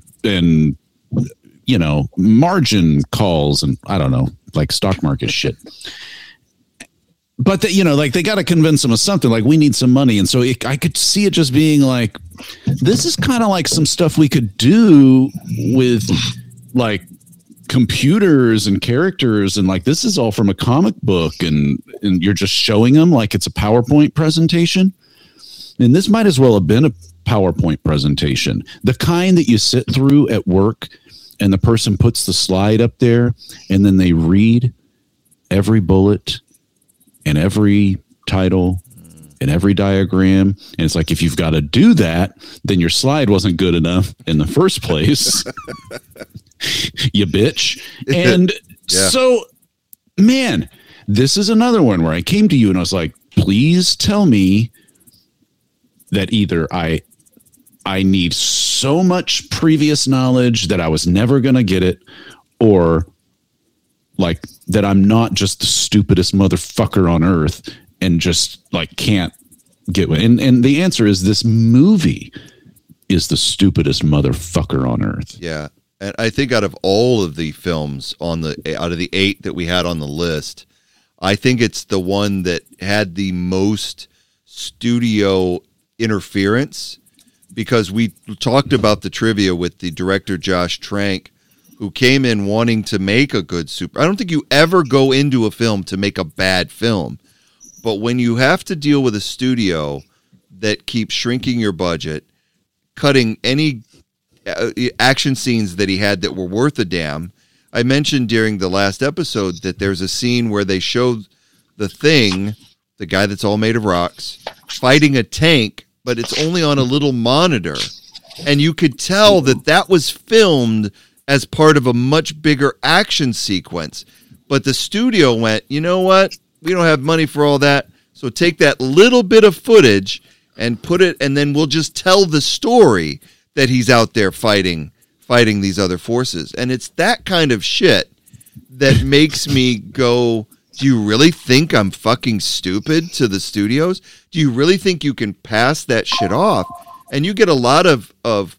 margin calls and I don't know, stock market shit. But they got to convince them of something. We need some money, and so I could see it just being this is kind of like some stuff we could do with computers and characters, and this is all from a comic book, and you're just showing them it's a PowerPoint presentation. And this might as well have been a PowerPoint presentation, the kind that you sit through at work, and the person puts the slide up there, and then they read every bullet and every title and every diagram. And it's if you've got to do that, then your slide wasn't good enough in the first place. You bitch. And so, man, this is another one where I came to you and I was like, please tell me that either I need so much previous knowledge that I was never going to get it, or that I'm not just the stupidest motherfucker on earth and just can't get one. And the answer is this movie is the stupidest motherfucker on earth. Yeah. And I think out of all of the films out of the 8 that we had on the list, I think it's the one that had the most studio interference, because we talked about the trivia with the director Josh Trank, who came in wanting to make a good I don't think you ever go into a film to make a bad film. But when you have to deal with a studio that keeps shrinking your budget, cutting any action scenes that he had that were worth a damn. I mentioned during the last episode that there's a scene where they showed the Thing, the guy that's all made of rocks, fighting a tank, but it's only on a little monitor. And you could tell that was filmed as part of a much bigger action sequence. But the studio went, you know what? We don't have money for all that. So take that little bit of footage and put it, and then we'll just tell the story that he's out there fighting these other forces. And it's that kind of shit that makes me go, do you really think I'm fucking stupid to the studios? Do you really think you can pass that shit off? And you get a lot of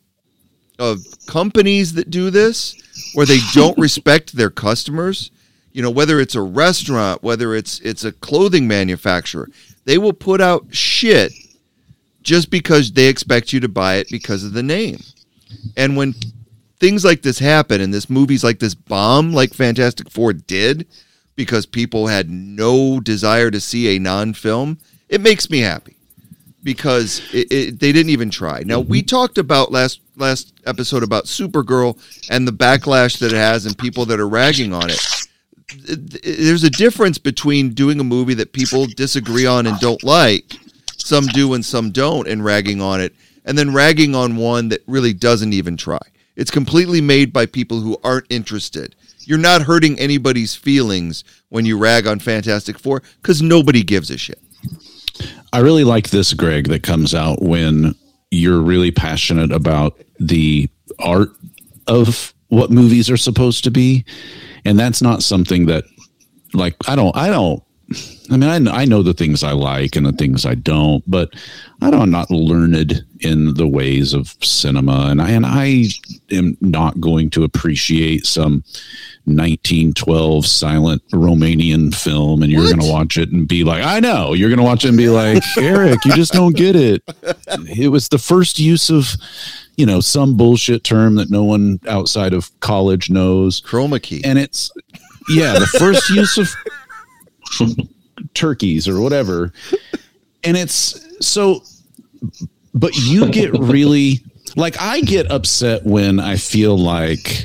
companies that do this, where they don't respect their customers. Whether it's a restaurant, whether it's a clothing manufacturer, they will put out shit just because they expect you to buy it because of the name. And when things like this happen, and this movies like this bomb, like Fantastic Four did, because people had no desire to see a non-film, it makes me happy, because they didn't even try. Now, we talked about last episode about Supergirl and the backlash that it has and people that are ragging on it. There's a difference between doing a movie that people disagree on and don't like, some do and some don't, and ragging on it, and then ragging on one that really doesn't even try. It's completely made by people who aren't interested. You're not hurting anybody's feelings when you rag on Fantastic Four, because nobody gives a shit. I really like this, Greg, that comes out when you're really passionate about the art of what movies are supposed to be. And that's not something that, I don't I mean, I know the things I like and the things I don't, but I'm not learned in the ways of cinema, and I am not going to appreciate some 1912 silent Romanian film, and you're going to watch it and be like, I know, you're going to watch it and be like, Eric, you just don't get it. It was the first use of, some bullshit term that no one outside of college knows. Chroma key. And it's, the first use of turkeys or whatever. And it's so, but you get really, like, I get upset when I feel like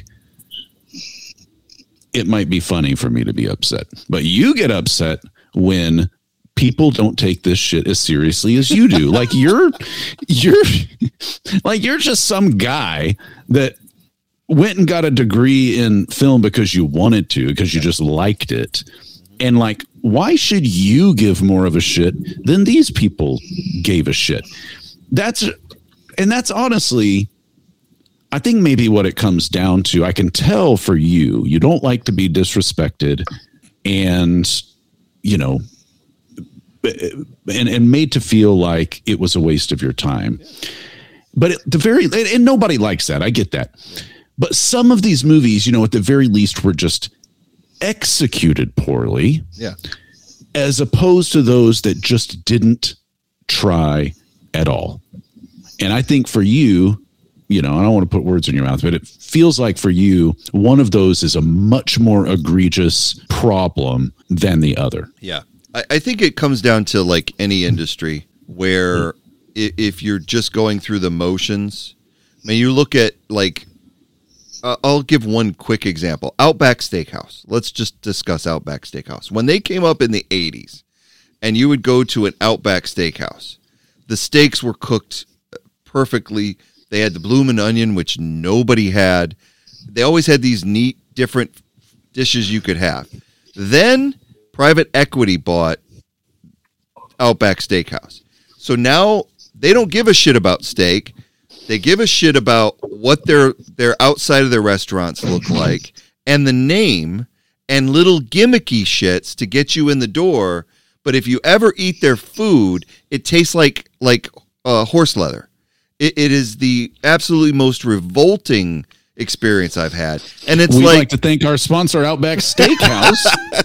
it might be funny for me to be upset, but you get upset when people don't take this shit as seriously as you do. Like you're just some guy that went and got a degree in film because you wanted to, because you just liked it. And like, why should you give more of a shit than these people gave a shit? That's honestly, I think maybe what it comes down to. I can tell for you don't like to be disrespected and, and made to feel like it was a waste of your time. But at the very, and nobody likes that. I get that. But some of these movies, at the very least were just executed poorly. Yeah. As opposed to those that just didn't try at all. And I think for you, I don't want to put words in your mouth, but it feels like for you, one of those is a much more egregious problem than the other. Yeah. I think it comes down to like any industry where if you're just going through the motions, I mean, you look at like, I'll give one quick example. Outback Steakhouse. Let's just discuss Outback Steakhouse. When they came up in the 80s and you would go to an Outback Steakhouse, the steaks were cooked perfectly. They had the bloomin' onion, which nobody had. They always had these neat, different dishes you could have. Then private equity bought Outback Steakhouse. So now they don't give a shit about steak. They give a shit about what their outside of their restaurants look like and the name and little gimmicky shits to get you in the door. But if you ever eat their food, it tastes like horse leather. It is the absolutely most revolting experience I've had. And it's We'd like to thank our sponsor, Outback Steakhouse.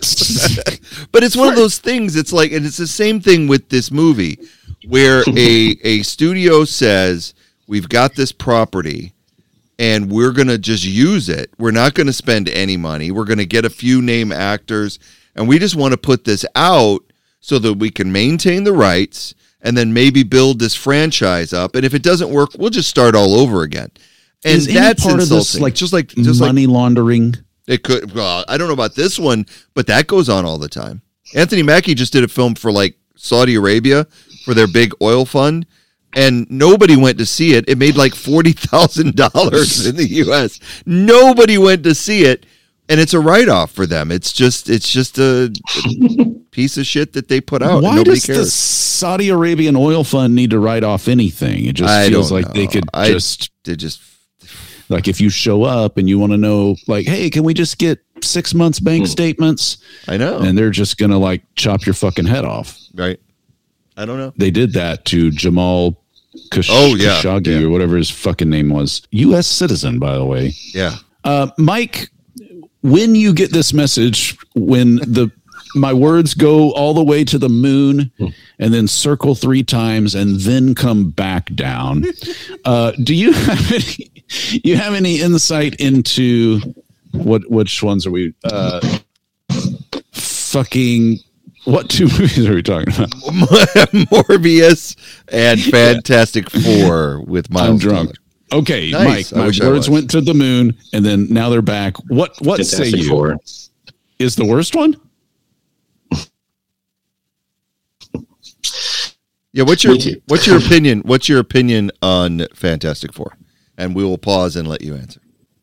But it's one of those things. It's like, and it's the same thing with this movie where a studio says, we've got this property and we're going to just use it. We're not going to spend any money. We're going to get a few name actors and we just want to put this out so that we can maintain the rights and then maybe build this franchise up. And if it doesn't work, we'll just start all over again. And is that's part insulting. Of this, just like money laundering? It could. Well, I don't know about this one, but that goes on all the time. Anthony Mackie just did a film for like Saudi Arabia for their big oil fund, and nobody went to see it. It made like $40,000 in the U.S. Nobody went to see it, and it's a write-off for them. It's just a piece of shit that they put out. Why and nobody does cares. the Saudi Arabian oil fund need to write off anything? It just feels like they could like if you show up and you want to know, like, hey, can we just get 6 months bank statements? I know. And they're just going to like chop your fucking head off. Right. I don't know. They did that to Jamal Khashoggi or whatever his fucking name was. U.S. citizen, by the way. Yeah. Mike, when you get this message, when my words go all the way to the moon and then circle 3 times and then come back down, do you have any insight into which ones are we what 2 movies are we talking about? Morbius and Fantastic Four with Miles I'm drunk. Teller. Okay, Nice. Mike, my words went to the moon and then now they're back. What say you? Four. Is the worst one? Yeah, what's your opinion? What's your opinion on Fantastic Four? And we will pause and let you answer.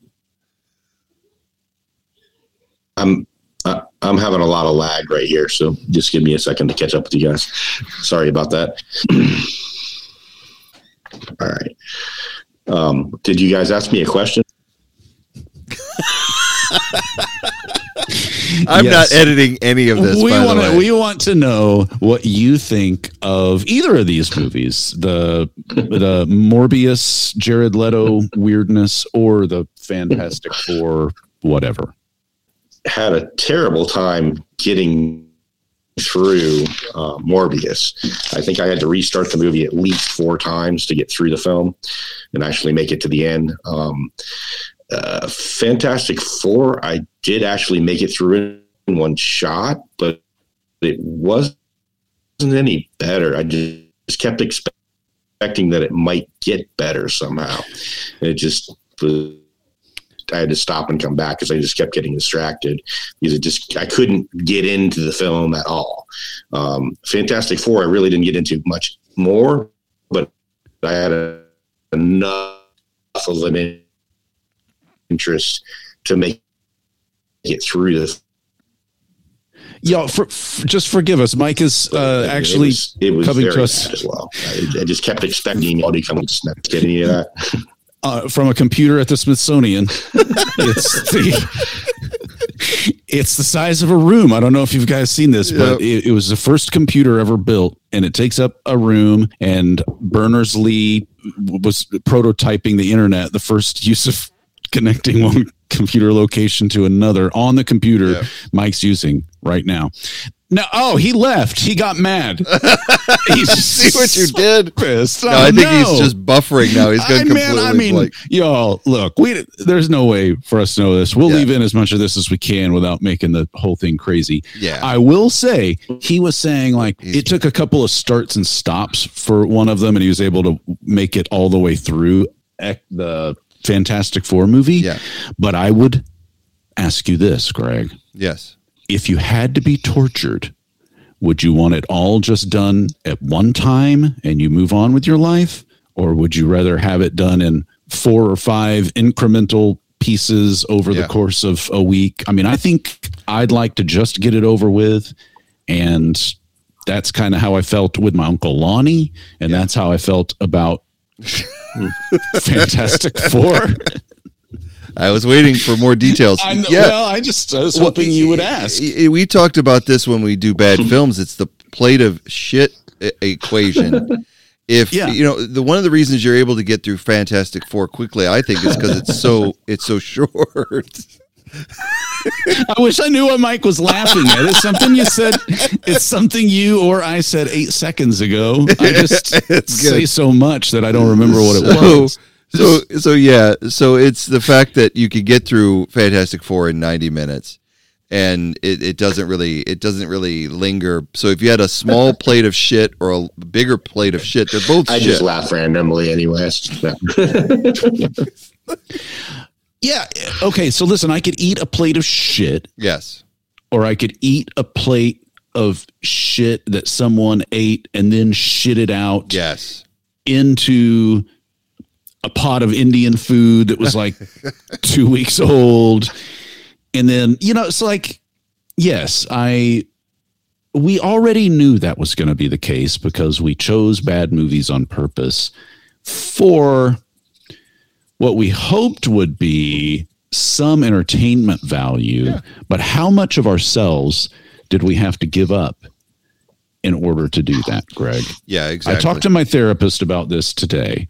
I'm having a lot of lag right here, so just give me a second to catch up with you guys. Sorry about that. All right. Did you guys ask me a question? I'm not editing any of this. We want to know what you think of either of these movies: the Morbius, Jared Leto weirdness, or the Fantastic Four, whatever. Had a terrible time getting through Morbius. I think I had to restart the movie at least 4 times to get through the film and actually make it to the end. Fantastic Four, I did actually make it through in one shot, but it wasn't any better. I just kept expecting that it might get better somehow. It just was, I had to stop and come back because I just kept getting distracted because I couldn't get into the film at all. Fantastic Four, I really didn't get into much more, but I had enough of an interest to make it through this. Yeah, just forgive us. Mike is actually it was coming very to us bad as well. I just kept expecting audio coming to get any of that. From a computer at the Smithsonian. It's the size of a room. I don't know if you guys seen this, but it was the first computer ever built, and it takes up a room. And Berners-Lee was prototyping the internet, the first use of connecting one computer location to another on the computer Mike's using right now. No, he left. He got mad. See what you did? Pissed. No, I think he's just buffering now. He's going completely. Y'all, look, there's no way for us to know this. We'll leave in as much of this as we can without making the whole thing crazy. Yeah. I will say he was saying it took a couple of starts and stops for one of them, and he was able to make it all the way through the Fantastic Four movie. Yeah. But I would ask you this, Greg. Yes. If you had to be tortured, would you want it all just done at one time and you move on with your life? Or would you rather have it done in 4 or 5 incremental pieces over the course of a week? I mean, I think I'd like to just get it over with. And that's kind of how I felt with my Uncle Lonnie. And that's how I felt about Fantastic Four. I was waiting for more details. Well, I was hoping you would ask. We talked about this when we do bad films. It's the plate of shit equation. If one of the reasons you're able to get through Fantastic Four quickly, I think, is because it's so short. I wish I knew what Mike was laughing at. It's something you said. It's something you or I said 8 seconds ago. I just say so much that I don't remember what it was. So it's the fact that you could get through Fantastic Four in 90 minutes, and it doesn't really linger. So if you had a small plate of shit or a bigger plate of shit, they're both. I just laugh randomly, anyways. Yeah. Okay. So listen, I could eat a plate of shit. Yes. Or I could eat a plate of shit that someone ate and then shit it out. Yes. Into a pot of Indian food that was like 2 weeks old. And then, it's like, yes, we already knew that was going to be the case because we chose bad movies on purpose for what we hoped would be some entertainment value. Yeah. But how much of ourselves did we have to give up in order to do that, Greg? Yeah, exactly. I talked to my therapist about this today.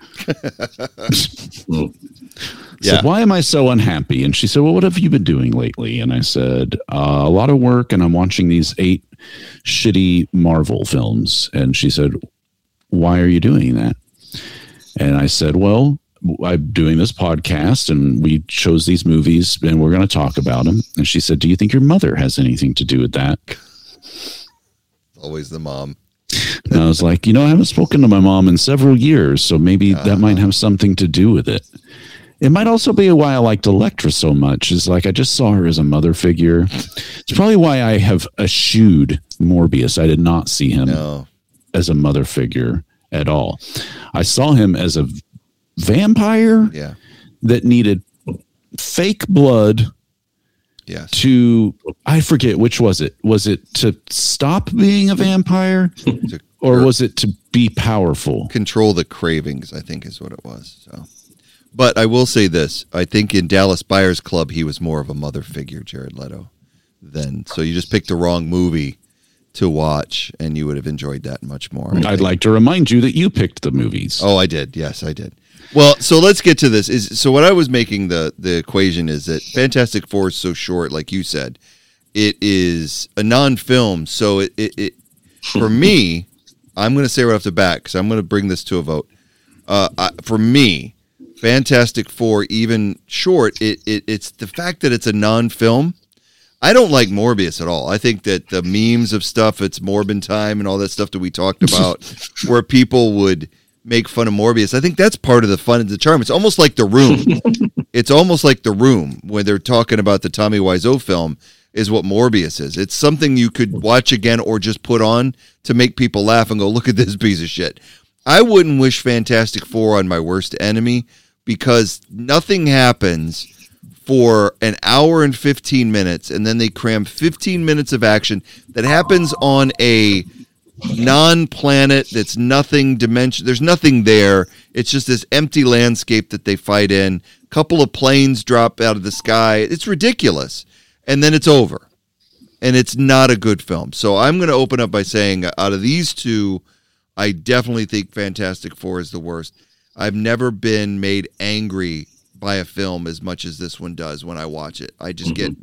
Said, why am I so unhappy? And she said, well, what have you been doing lately? And I said, a lot of work, and I'm watching these 8 shitty Marvel films. And she said, why are you doing that? And I said, well, I'm doing this podcast and we chose these movies and we're going to talk about them. And she said, do you think your mother has anything to do with that? Always the mom. And I was like, I haven't spoken to my mom in several years, so maybe that might have something to do with it. It might also be why I liked Elektra so much. Is like I just saw her as a mother figure. It's probably why I have eschewed Morbius. I did not see him as a mother figure at all. I saw him as a vampire that needed fake blood to, I forget, which was it? Was it to stop being a vampire or was it to be powerful? Control the cravings, I think is what it was. So, but I will say this. I think in Dallas Buyers Club, he was more of a mother figure, Jared Leto. then. So you just picked the wrong movie to watch, and you would have enjoyed that much more. I'd like to remind you that you picked the movies. Oh, I did. Yes, I did. Well, so let's get to this. So what I was making the equation is that Fantastic Four is so short, like you said. It is a non-film, so it for me, I'm going to say right off the bat, because I'm going to bring this to a vote. For me, Fantastic Four, even short, it's the fact that it's a non-film. I don't like Morbius at all. I think that the memes of stuff, it's Morbin time and all that stuff that we talked about, where people would make fun of Morbius. I think that's part of the fun and the charm. It's almost like The Room. It's almost like The Room when they're talking about the Tommy Wiseau film is what Morbius is. It's something you could watch again or just put on to make people laugh and go, look at this piece of shit. I wouldn't wish Fantastic Four on my worst enemy because nothing happens for an hour and 15 minutes, and then they cram 15 minutes of action that happens on a non-planet that's nothing dimension. There's nothing there. It's just this empty landscape that they fight in. A couple of planes drop out of the sky. It's ridiculous. And then it's over. And it's not a good film. So I'm going to open up by saying out of these two, I definitely think Fantastic Four is the worst. I've never been made angry by a film as much as this one does when I watch it. I just get...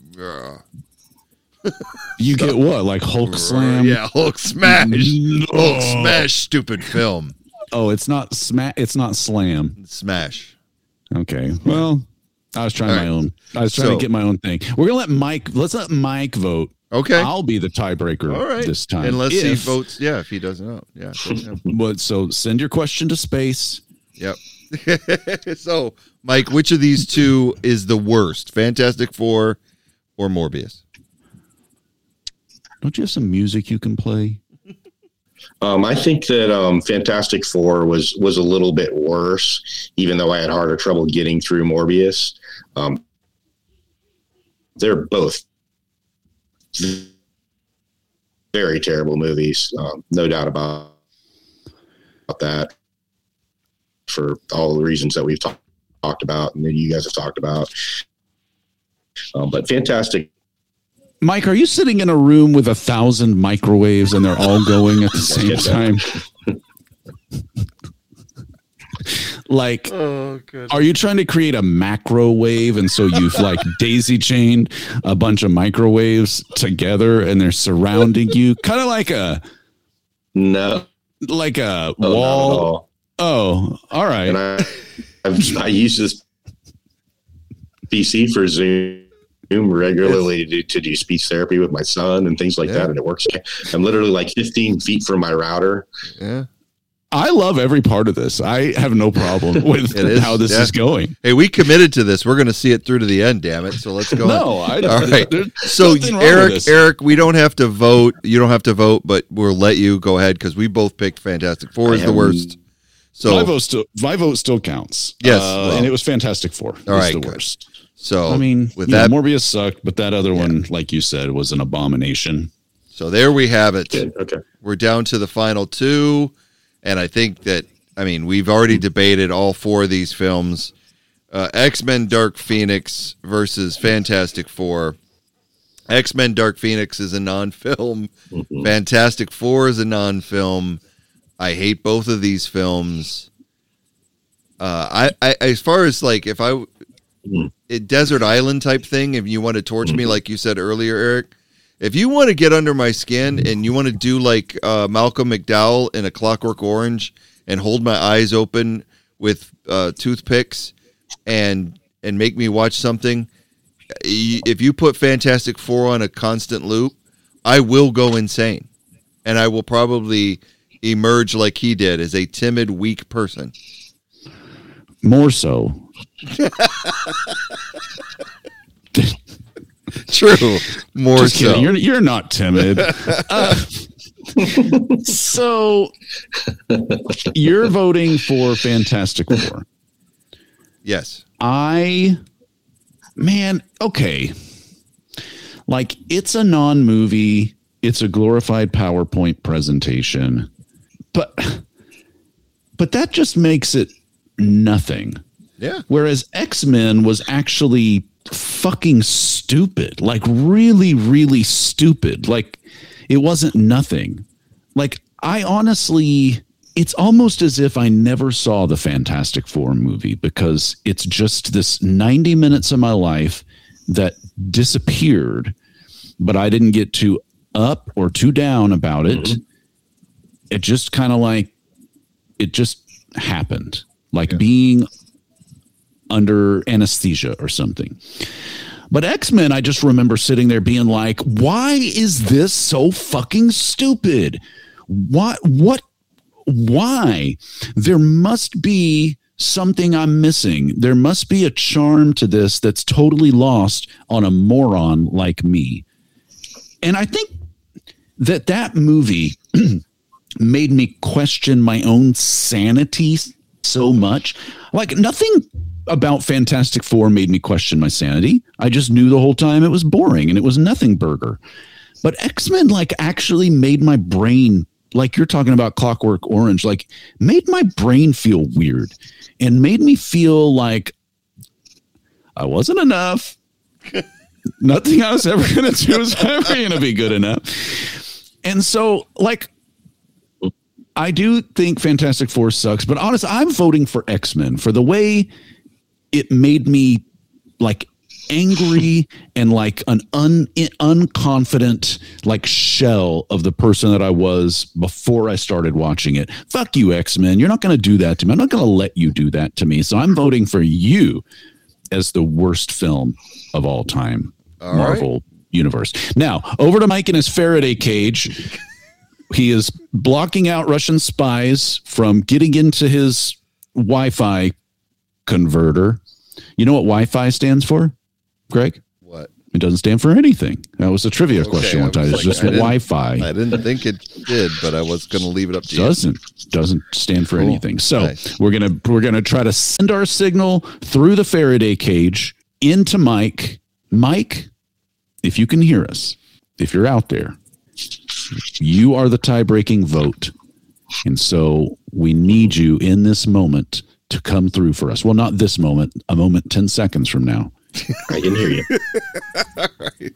You get what? Like Hulk Slam? Yeah, Hulk Smash. No. Hulk Smash, stupid film. Oh, it's not smash. It's not Slam. Smash. Okay. Well, I was trying my own. I was trying to get my own thing. We're gonna let Mike. Let's let Mike vote. Okay. I'll be the tiebreaker this time. Unless he votes. Yeah, if he doesn't know. Yeah. But so send your question to space. Yep. So, Mike, which of these two is the worst? Fantastic Four or Morbius? Don't you have some music you can play? I think that Fantastic Four was a little bit worse, even though I had harder trouble getting through Morbius. They're both very terrible movies, no doubt about that, for all the reasons that we've talked about and that you guys have talked about. But Fantastic. Mike, are you sitting in a room with 1,000 microwaves and they're all going at the same time? Like, are you trying to create a macro wave? And so you've like daisy chained a bunch of microwaves together and they're surrounding you, kind of like a wall. Oh, all right. And I use this PC for Zoom regularly to do speech therapy with my son and things like that, and it works. I'm literally like 15 feet from my router. Yeah. I love every part of this. I have no problem with how this is going. Hey, we committed to this. We're going to see it through to the end, damn it. So let's go. No, I don't. All right. So Eric, we don't have to vote. You don't have to vote, but we'll let you go ahead because we both picked Fantastic Four is the worst. So my vote still counts. Yes. And it was Fantastic Four. All right, the worst. So I mean, with that, Morbius sucked, but that other one, like you said, was an abomination. So there we have it. Okay. We're down to the final two. And I think that, we've already debated all four of these films. X-Men Dark Phoenix versus Fantastic Four. X-Men Dark Phoenix is a non-film. Mm-hmm. Fantastic Four is a non-film. I hate both of these films. I as far as like if I a desert island type thing, if you want to torch me like you said earlier, Eric, if you want to get under my skin and you want to do like Malcolm McDowell in A Clockwork Orange and hold my eyes open with toothpicks and make me watch something, if you put Fantastic Four on a constant loop, I will go insane, and I will probably emerge like he did as a timid, weak person. More so. True. More Just so. Kidding. You're not timid. So you're voting for Fantastic Four. Yes. Okay. Like, it's a non-movie. It's a glorified PowerPoint presentation. But that just makes it nothing. Yeah. Whereas X-Men was actually fucking stupid. Like really, really stupid. Like it wasn't nothing. Like I honestly, it's almost as if I never saw the Fantastic Four movie, because it's just this 90 minutes of my life that disappeared, but I didn't get too up or too down about it. Mm-hmm. It just kind of like, it just happened, like being under anesthesia or something. But X-Men, I just remember sitting there being like, why is this so fucking stupid? What, why? There must be something I'm missing. There must be a charm to this that's totally lost on a moron like me. And I think that movie made me question my own sanity so much. Like nothing about Fantastic Four made me question my sanity. I just knew the whole time it was boring and it was nothing burger. But X-Men like actually made my brain, like you're talking about Clockwork Orange, like made my brain feel weird and made me feel like I wasn't enough. Nothing I was ever going to do is ever going to be good enough. And so like, I do think Fantastic Four sucks, but honestly, I'm voting for X-Men for the way it made me like angry and like an unconfident like shell of the person that I was before I started watching it. Fuck you, X-Men. You're not going to do that to me. I'm not going to let you do that to me. So I'm voting for you as the worst film of all time. All Marvel universe. Now, over to Mike in his Faraday cage. He is blocking out Russian spies from getting into his Wi-Fi converter. You know what Wi-Fi stands for, Greg? What? It doesn't stand for anything. That was a trivia question one time. It's just Wi-Fi. I didn't think it did, but I was going to leave it up to you. Doesn't stand for anything. So nice. We're gonna try to send our signal through the Faraday cage into Mike. Mike, if you can hear us, if you're out there, you are the tie-breaking vote. And so we need you in this moment to come through for us. Well, not this moment, a moment 10 seconds from now. I can hear you. All right.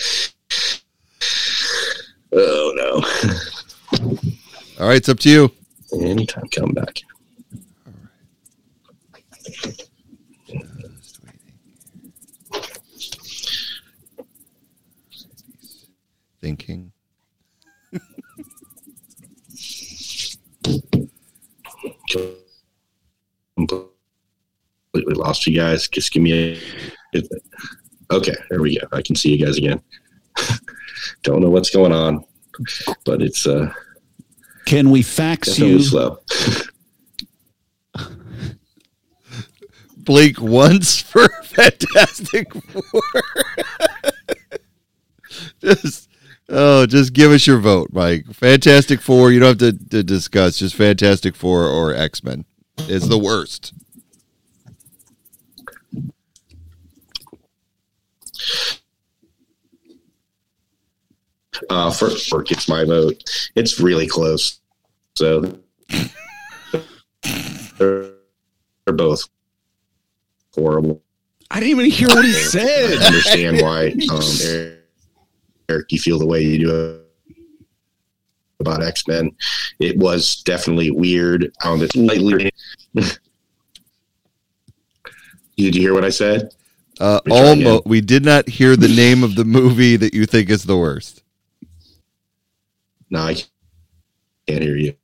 Oh, no. All right, it's up to you. Anytime, come back. All right. Just waiting. Thinking. Completely lost you guys. Just give me okay, there we go. I can see you guys again. Don't know what's going on, but it's can we fax you? Slow. Blink once for Fantastic Four. Just give us your vote, Mike. Fantastic Four, you don't have to discuss. Just Fantastic Four or X-Men is the worst. For gets my vote. It's really close. So they're both horrible. I didn't even hear what he said. I understand why, Eric, you feel the way you do about X-Men. It was definitely weird. Did you hear what I said? Almost. We did not hear the name of the movie that you think is the worst. No, I can't hear you.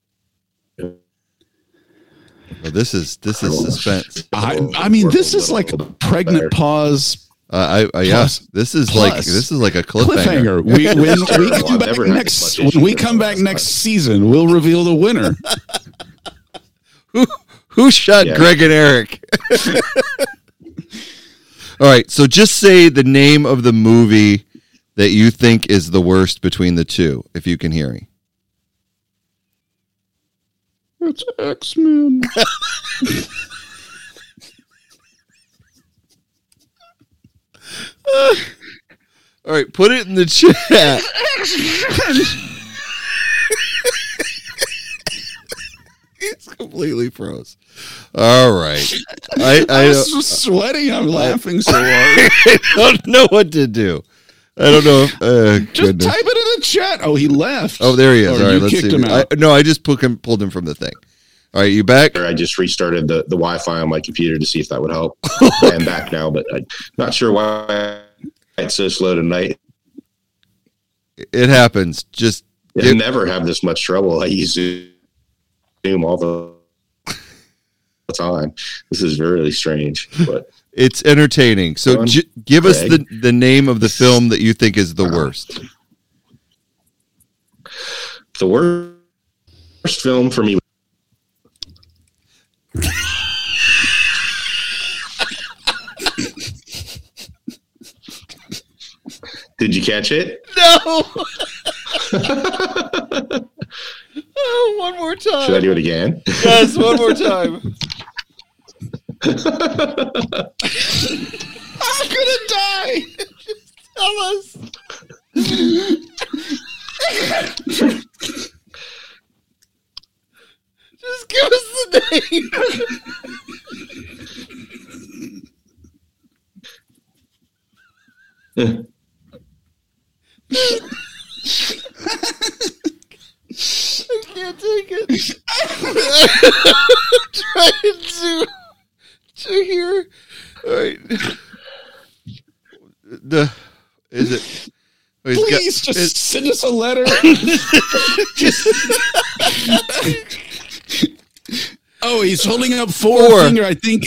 Well, this is suspense. I mean, this is like a pregnant pause. Yes, this is like a cliffhanger. When we come back next season, we'll reveal the winner. Who shot Greg and Eric? All right, so just say the name of the movie that you think is the worst between the two, if you can hear me. It's X-Men. All right, put it in the chat. He's completely froze. All right. I was sweating. I'm laughing so hard. I don't know what to do. I don't know. Just type it in the chat. Oh, he left. Oh, there he is. Or all right, you let's kicked see. him out. No, I just pulled him from the thing. All right, you back? I just restarted the Wi-Fi on my computer to see if that would help. I am back now, but I'm not sure why it's so slow tonight. It happens. Just I never have this much trouble. I use Zoom all the time. This is really strange, but it's entertaining. So give us the name of the film that you think is the worst. The worst film for me. Did you catch it? No. Oh, one more time. Should I do it again? Yes, one more time. I'm gonna die. Tell us. Just give us the name. I can't take it. I'm trying to hear. All right. Is it? Please just send us a letter. Oh, he's holding up four finger. I think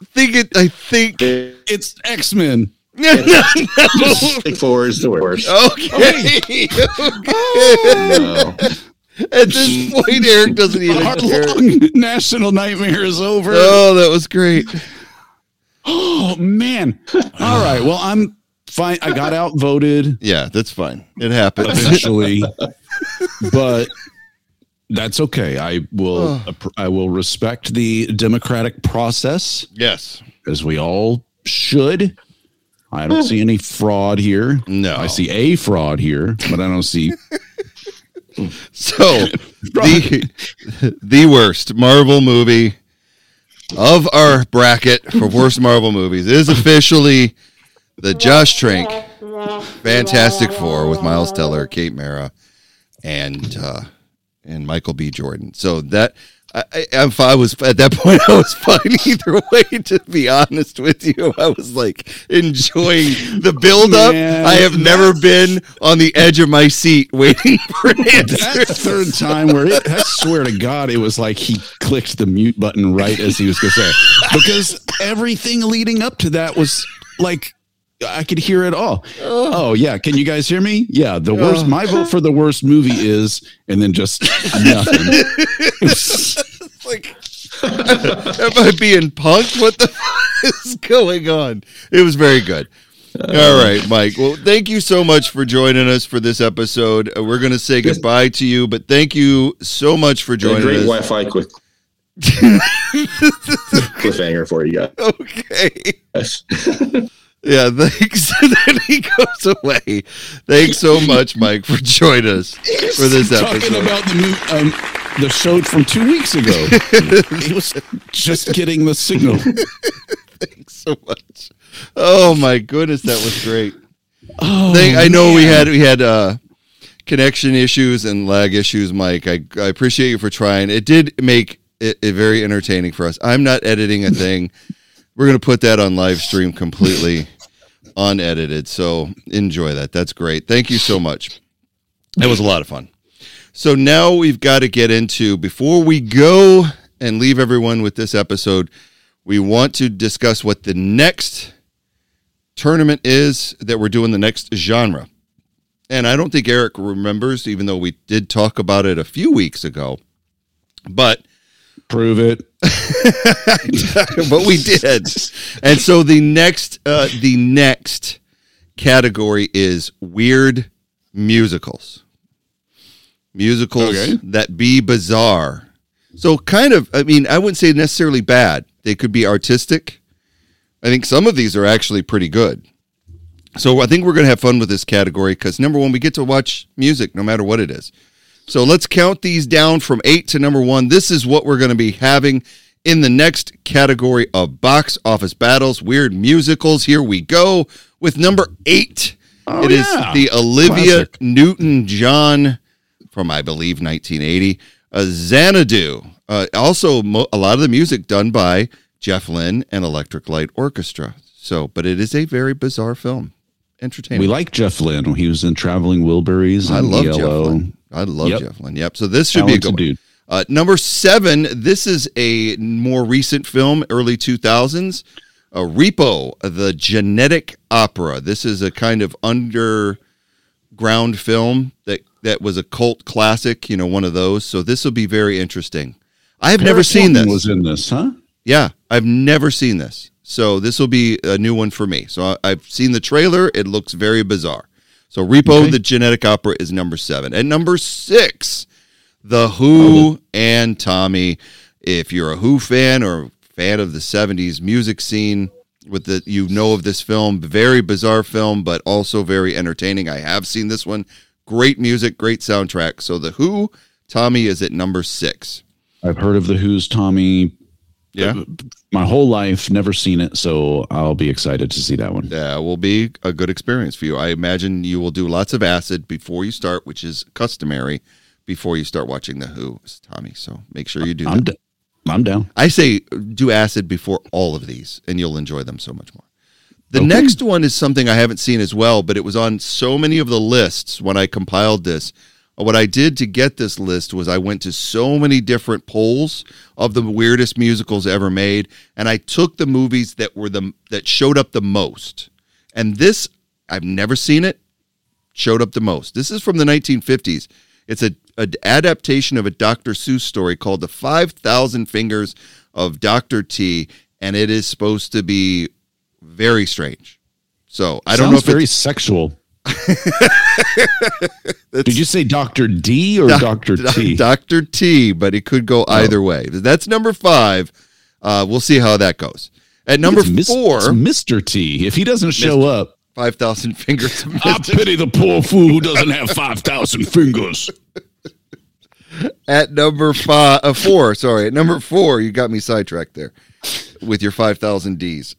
it's X-Men. No. Big Four is the worst. Okay. No. At this point, Eric doesn't even Our care. long national nightmare is over. Oh, that was great. Oh, man. All right. Well, I'm fine. I got outvoted. Yeah, that's fine. It happens. Eventually. But that's okay. I will respect the democratic process. Yes. As we all should. I don't see any fraud here. No. I see a fraud here, but I don't see. So, the worst Marvel movie of our bracket for worst Marvel movies is officially the Josh Trank Fantastic Four with Miles Teller, Kate Mara, and Michael B. Jordan. So that I was at that point, I was fine either way. To be honest with you, I was like enjoying the build-up. Man, I have never been on the edge of my seat waiting for an answer. That third time where I swear to God, it was like he clicked the mute button right as he was going to say it. Because everything leading up to that was like, I could hear it all. Oh yeah. Can you guys hear me? Yeah. The worst, my vote for the worst movie is, and then just nothing. It's like, am I being punked? What the fuck is going on? It was very good. All right, Mike. Well, thank you so much for joining us for this episode. We're going to say goodbye to you, but thank you so much for joining great us. Wi-Fi cliffhanger for you guys. Okay. Yes. Yeah, thanks. Then he goes away. Thanks so much, Mike, for joining us for this episode. Talking about the show from 2 weeks ago. He was just getting the signal. Thanks so much. Oh my goodness, that was great. Oh, I know we had connection issues and lag issues, Mike. I appreciate you for trying. It did make it very entertaining for us. I'm not editing a thing. We're going to put that on live stream completely unedited. So enjoy that. That's great. Thank you so much. That was a lot of fun. So now we've got to get into, before we go and leave everyone with this episode, we want to discuss what the next tournament is that we're doing, the next genre. And I don't think Eric remembers, even though we did talk about it a few weeks ago. But prove it. But we did. And so the next category is weird musicals. Musicals that be bizarre. So kind of, I mean, I wouldn't say necessarily bad. They could be artistic. I think some of these are actually pretty good. So I think we're going to have fun with this category because, number one, we get to watch music no matter what it is. So let's count these down from 8 to number 1. This is what we're going to be having In the next category of box office battles, weird musicals, here we go with number 8. It is the Olivia Newton-John from, I believe, 1980, Xanadu. Also, a lot of the music done by Jeff Lynne and Electric Light Orchestra. So, but it is a very bizarre film. Entertaining. We like Jeff Lynne. He was in Traveling Wilburys. I love ELO. Jeff Lynne. I love Jeff Lynne. Yep. So this should be a good dude. Number 7, this is a more recent film, early 2000s, Repo, the Genetic Opera. This is a kind of underground film that was a cult classic, one of those. So this will be very interesting. I have never seen this. Was in this, huh? Yeah, I've never seen this. So this will be a new one for me. So I've seen the trailer. It looks very bizarre. So Repo, the Genetic Opera is number 7. At number 6, The Who and Tommy. If you're a Who fan or fan of the 70s music scene, of this film, very bizarre film, but also very entertaining. I have seen this one. Great music, great soundtrack. So The Who, Tommy is at number 6. I've heard of The Who's Tommy. Yeah. My whole life, never seen it, so I'll be excited to see that one. That will be a good experience for you. I imagine you will do lots of acid before you start, which is customary before you start watching The Who's Tommy. So make sure you do that. I'm down. I say do acid before all of these, and you'll enjoy them so much more. The next one is something I haven't seen as well, but it was on so many of the lists when I compiled this. What I did to get this list was I went to so many different polls of the weirdest musicals ever made, and I took the movies that showed up the most. And this, I've never seen it, showed up the most. This is from the 1950s. It's an adaptation of a Dr. Seuss story called The 5,000 Fingers of Dr. T, and it is supposed to be very strange. So I don't know if very sexual. Did you say Dr. D or Dr. T? Dr. T, but it could go either way. That's number 5. We'll see how that goes. At number 4, it's Mr. T. If he doesn't show up, 5,000 Fingers. I pity the poor fool who doesn't have 5,000 fingers. At number 4, sorry. At number 4, you got me sidetracked there with your 5,000 Ds.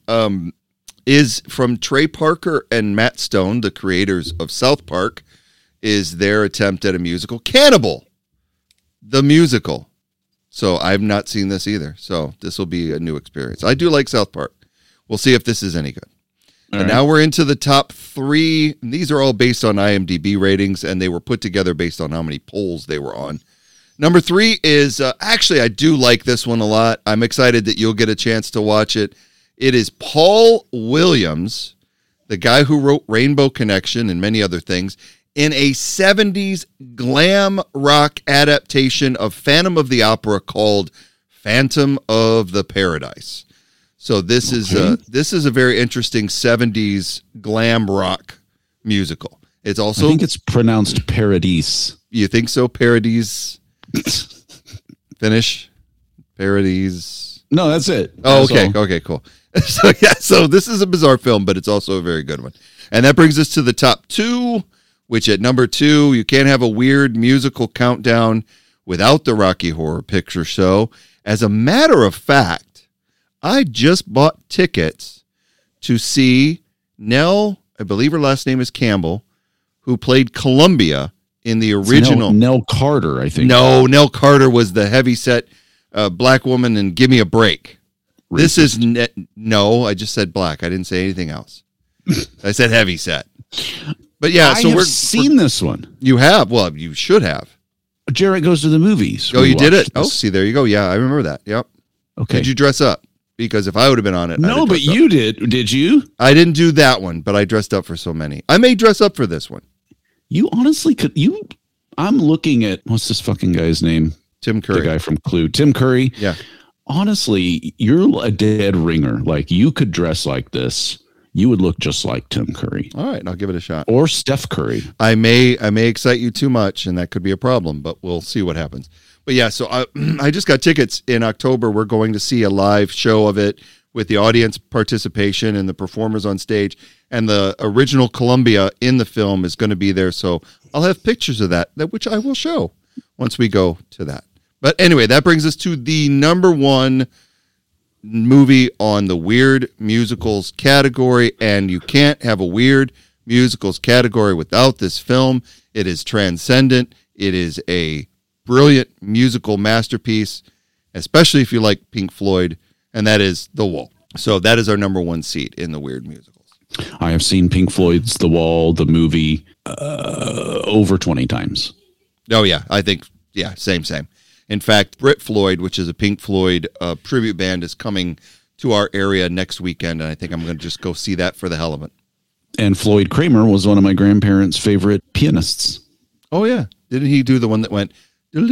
Is from Trey Parker and Matt Stone, the creators of South Park, is their attempt at a musical. Cannibal, the musical. So I've not seen this either. So this will be a new experience. I do like South Park. We'll see if this is any good. And now we're into the top 3. These are all based on IMDb ratings, and they were put together based on how many polls they were on. Number 3 is, actually, I do like this one a lot. I'm excited that you'll get a chance to watch it. It is Paul Williams, the guy who wrote Rainbow Connection and many other things, in a 70s glam rock adaptation of Phantom of the Opera called Phantom of the Paradise. So this is a very interesting 70s glam rock musical. It's also, I think it's pronounced Paradise. You think so? Paradise. Finish. Paradise. No, that's it. Oh, okay. Okay, cool. So this is a bizarre film, but it's also a very good one. And that brings us to the top 2, which at number 2, you can't have a weird musical countdown without the Rocky Horror Picture Show. As a matter of fact, I just bought tickets to see Nell, I believe her last name is Campbell, who played Columbia in the original. Nell Carter, I think. No, Nell Carter was the heavyset black woman in Give Me a Break. Racist. This is no, I just said black. I didn't say anything else. I said heavyset. But yeah, so we've seen this one. You have? Well, you should have. Jarrett Goes to the Movies. Oh, you did it? Oh, see, there you go. Yeah, I remember that. Yep. Okay. Did you dress up? Because if I would have been on it, no, but you did. Did you? I didn't do that one, but I dressed up for so many. I may dress up for this one. You honestly could. I'm looking at what's this fucking guy's name? Tim Curry, the guy from Clue. Tim Curry. Yeah. Honestly, you're a dead ringer. Like, you could dress like this. You would look just like Tim Curry. All right, I'll give it a shot. Or Steph Curry. I may excite you too much, and that could be a problem, but we'll see what happens. But yeah, so I just got tickets in October. We're going to see a live show of it with the audience participation and the performers on stage. And the original Columbia in the film is going to be there. So I'll have pictures of that, which I will show once we go to that. But anyway, that brings us to the number 1 movie on the weird musicals category, and you can't have a weird musicals category without this film. It is transcendent. It is a brilliant musical masterpiece, especially if you like Pink Floyd, and that is The Wall. So that is our number one seed in the weird musicals. I have seen Pink Floyd's The Wall, the movie, over 20 times. Oh, yeah. I think, same. In fact, Brit Floyd, which is a Pink Floyd tribute band, is coming to our area next weekend, and I think I'm going to just go see that for the hell of it. And Floyd Kramer was one of my grandparents' favorite pianists. Oh, yeah. Didn't he do the one that went... Is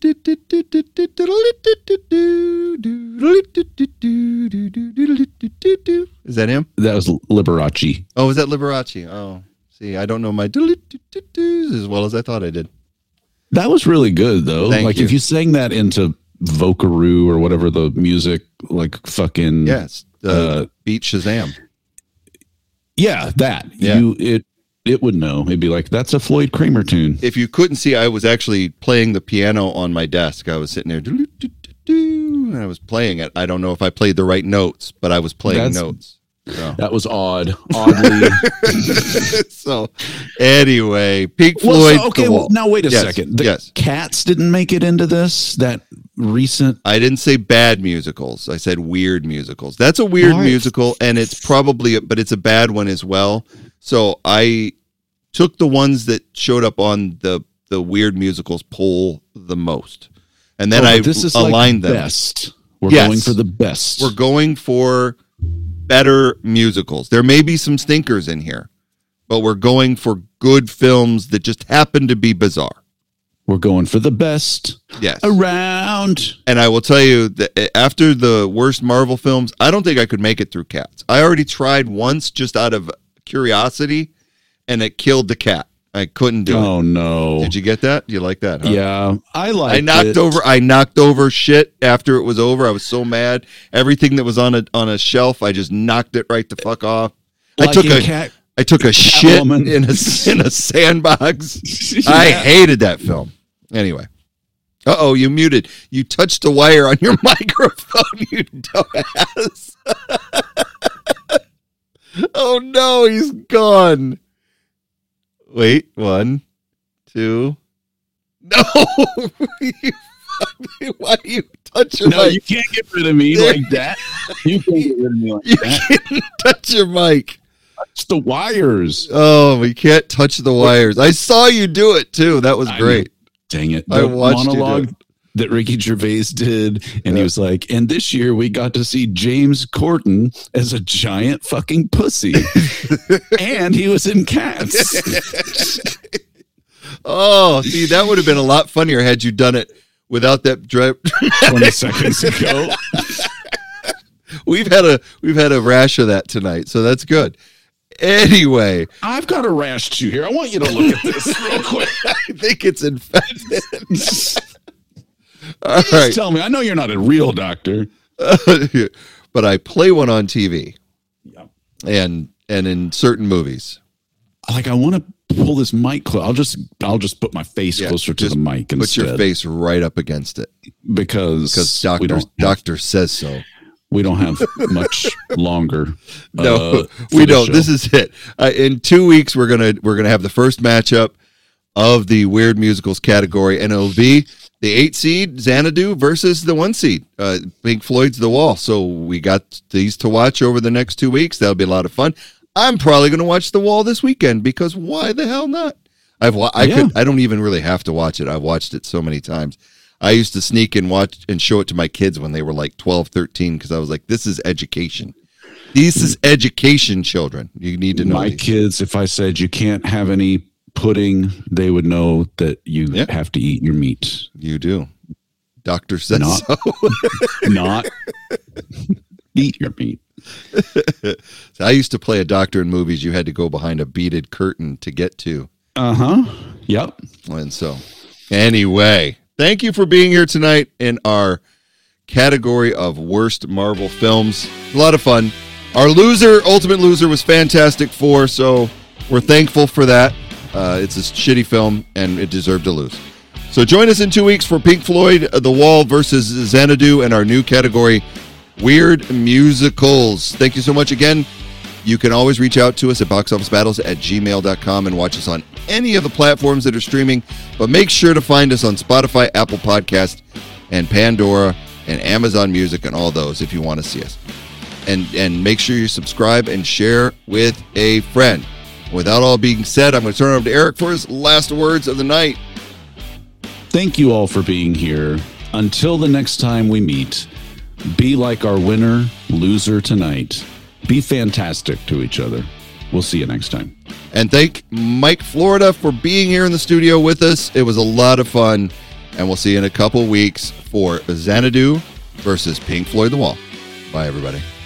that him? That was Liberace. Oh, is that Liberace? Oh, see, I don't know my as well as I thought I did. That was really good, though. Thank you. If you sang that into Vocaroo or whatever the music, like fucking... Yes, Beat Shazam. Yeah, that. Yeah. It would know. It'd be like, that's a Floyd Kramer tune. If you couldn't see, I was actually playing the piano on my desk. I was sitting there, and I was playing it. I don't know if I played the right notes, but I was playing notes. So. That was oddly. So, anyway, Pink Floyd. Now wait a second. The Cats didn't make it into this. That recent. I didn't say bad musicals. I said weird musicals. That's a weird musical, and it's probably, but it's a bad one as well. So I took the ones that showed up on the weird musicals poll the most, and then I aligned them. Best. We're going for the best. We're going for better musicals. There may be some stinkers in here, but we're going for good films that just happen to be bizarre. We're going for the best around. And I will tell you that after the worst Marvel films, I don't think I could make it through Cats. I already tried once just out of curiosity, and it killed the cat. I couldn't do it. Oh no! Did you get that? You like that? Huh? Yeah, I knocked over shit after it was over. I was so mad. Everything that was on a shelf, I just knocked it right the fuck off. I took a shit in a sandbox. Yeah. I hated that film. Anyway. Uh-oh, you muted. You touched the wire on your microphone, you dumbass. Oh no, he's gone. Wait, 1, 2. No! Why do you touch your mic? No, you can't get rid of me like that. You can't get rid of me like that. You can't touch your mic. Touch the wires. Oh, we can't touch the wires. I saw you do it too. That was great. Dang it. I watched monologue you do it. That Ricky Gervais did, and he was like, and this year we got to see James Corden as a giant fucking pussy. And he was in Cats. Oh, see, that would have been a lot funnier had you done it without that 20 seconds ago. We've had a rash of that tonight, so that's good. Anyway, I've got a rash too here. I want you to look at this real quick. I think it's infected. All Just right. tell me. I know you're not a real doctor, but I play one on TV. Yeah. And in certain movies. Like, I want to pull this mic close. I'll just put my face closer to the mic instead. Put your face right up against it because doctor says so. We don't have much longer. No, we don't. Show. This is it. In 2 weeks, we're gonna have the first matchup of the weird musicals category, and it'll be the 8 seed Xanadu versus the 1 seed Pink Floyd's The Wall. So we got these to watch over the next 2 weeks. That'll be a lot of fun. I'm probably going to watch The Wall this weekend because why the hell not? I don't even really have to watch it. I've watched it so many times. I used to sneak and watch and show it to my kids when they were like 12, 13 because I was like, this is education. This is education, children. You need to know. My kids, if I said you can't have any pudding, they would know that you have to eat your meat. You do. Doctor says so. Not eat your meat. So I used to play a doctor in movies you had to go behind a beaded curtain to get to. Yep. And so, anyway, thank you for being here tonight in our category of worst Marvel films. A lot of fun. Our ultimate loser was Fantastic Four, so we're thankful for that. It's a shitty film, and it deserved to lose. So join us in 2 weeks for Pink Floyd, The Wall versus Xanadu, and our new category, Weird Musicals. Thank you so much again. You can always reach out to us at boxofficebattles@gmail.com and watch us on any of the platforms that are streaming. But make sure to find us on Spotify, Apple Podcast, and Pandora, and Amazon Music, and all those if you want to see us. And make sure you subscribe and share with a friend. Without all being said, I'm going to turn it over to Eric for his last words of the night. Thank you all for being here. Until the next time we meet, be like our winner, loser tonight. Be fantastic to each other. We'll see you next time. And thank Mike Florida for being here in the studio with us. It was a lot of fun. And we'll see you in a couple weeks for Xanadu versus Pink Floyd The Wall. Bye, everybody.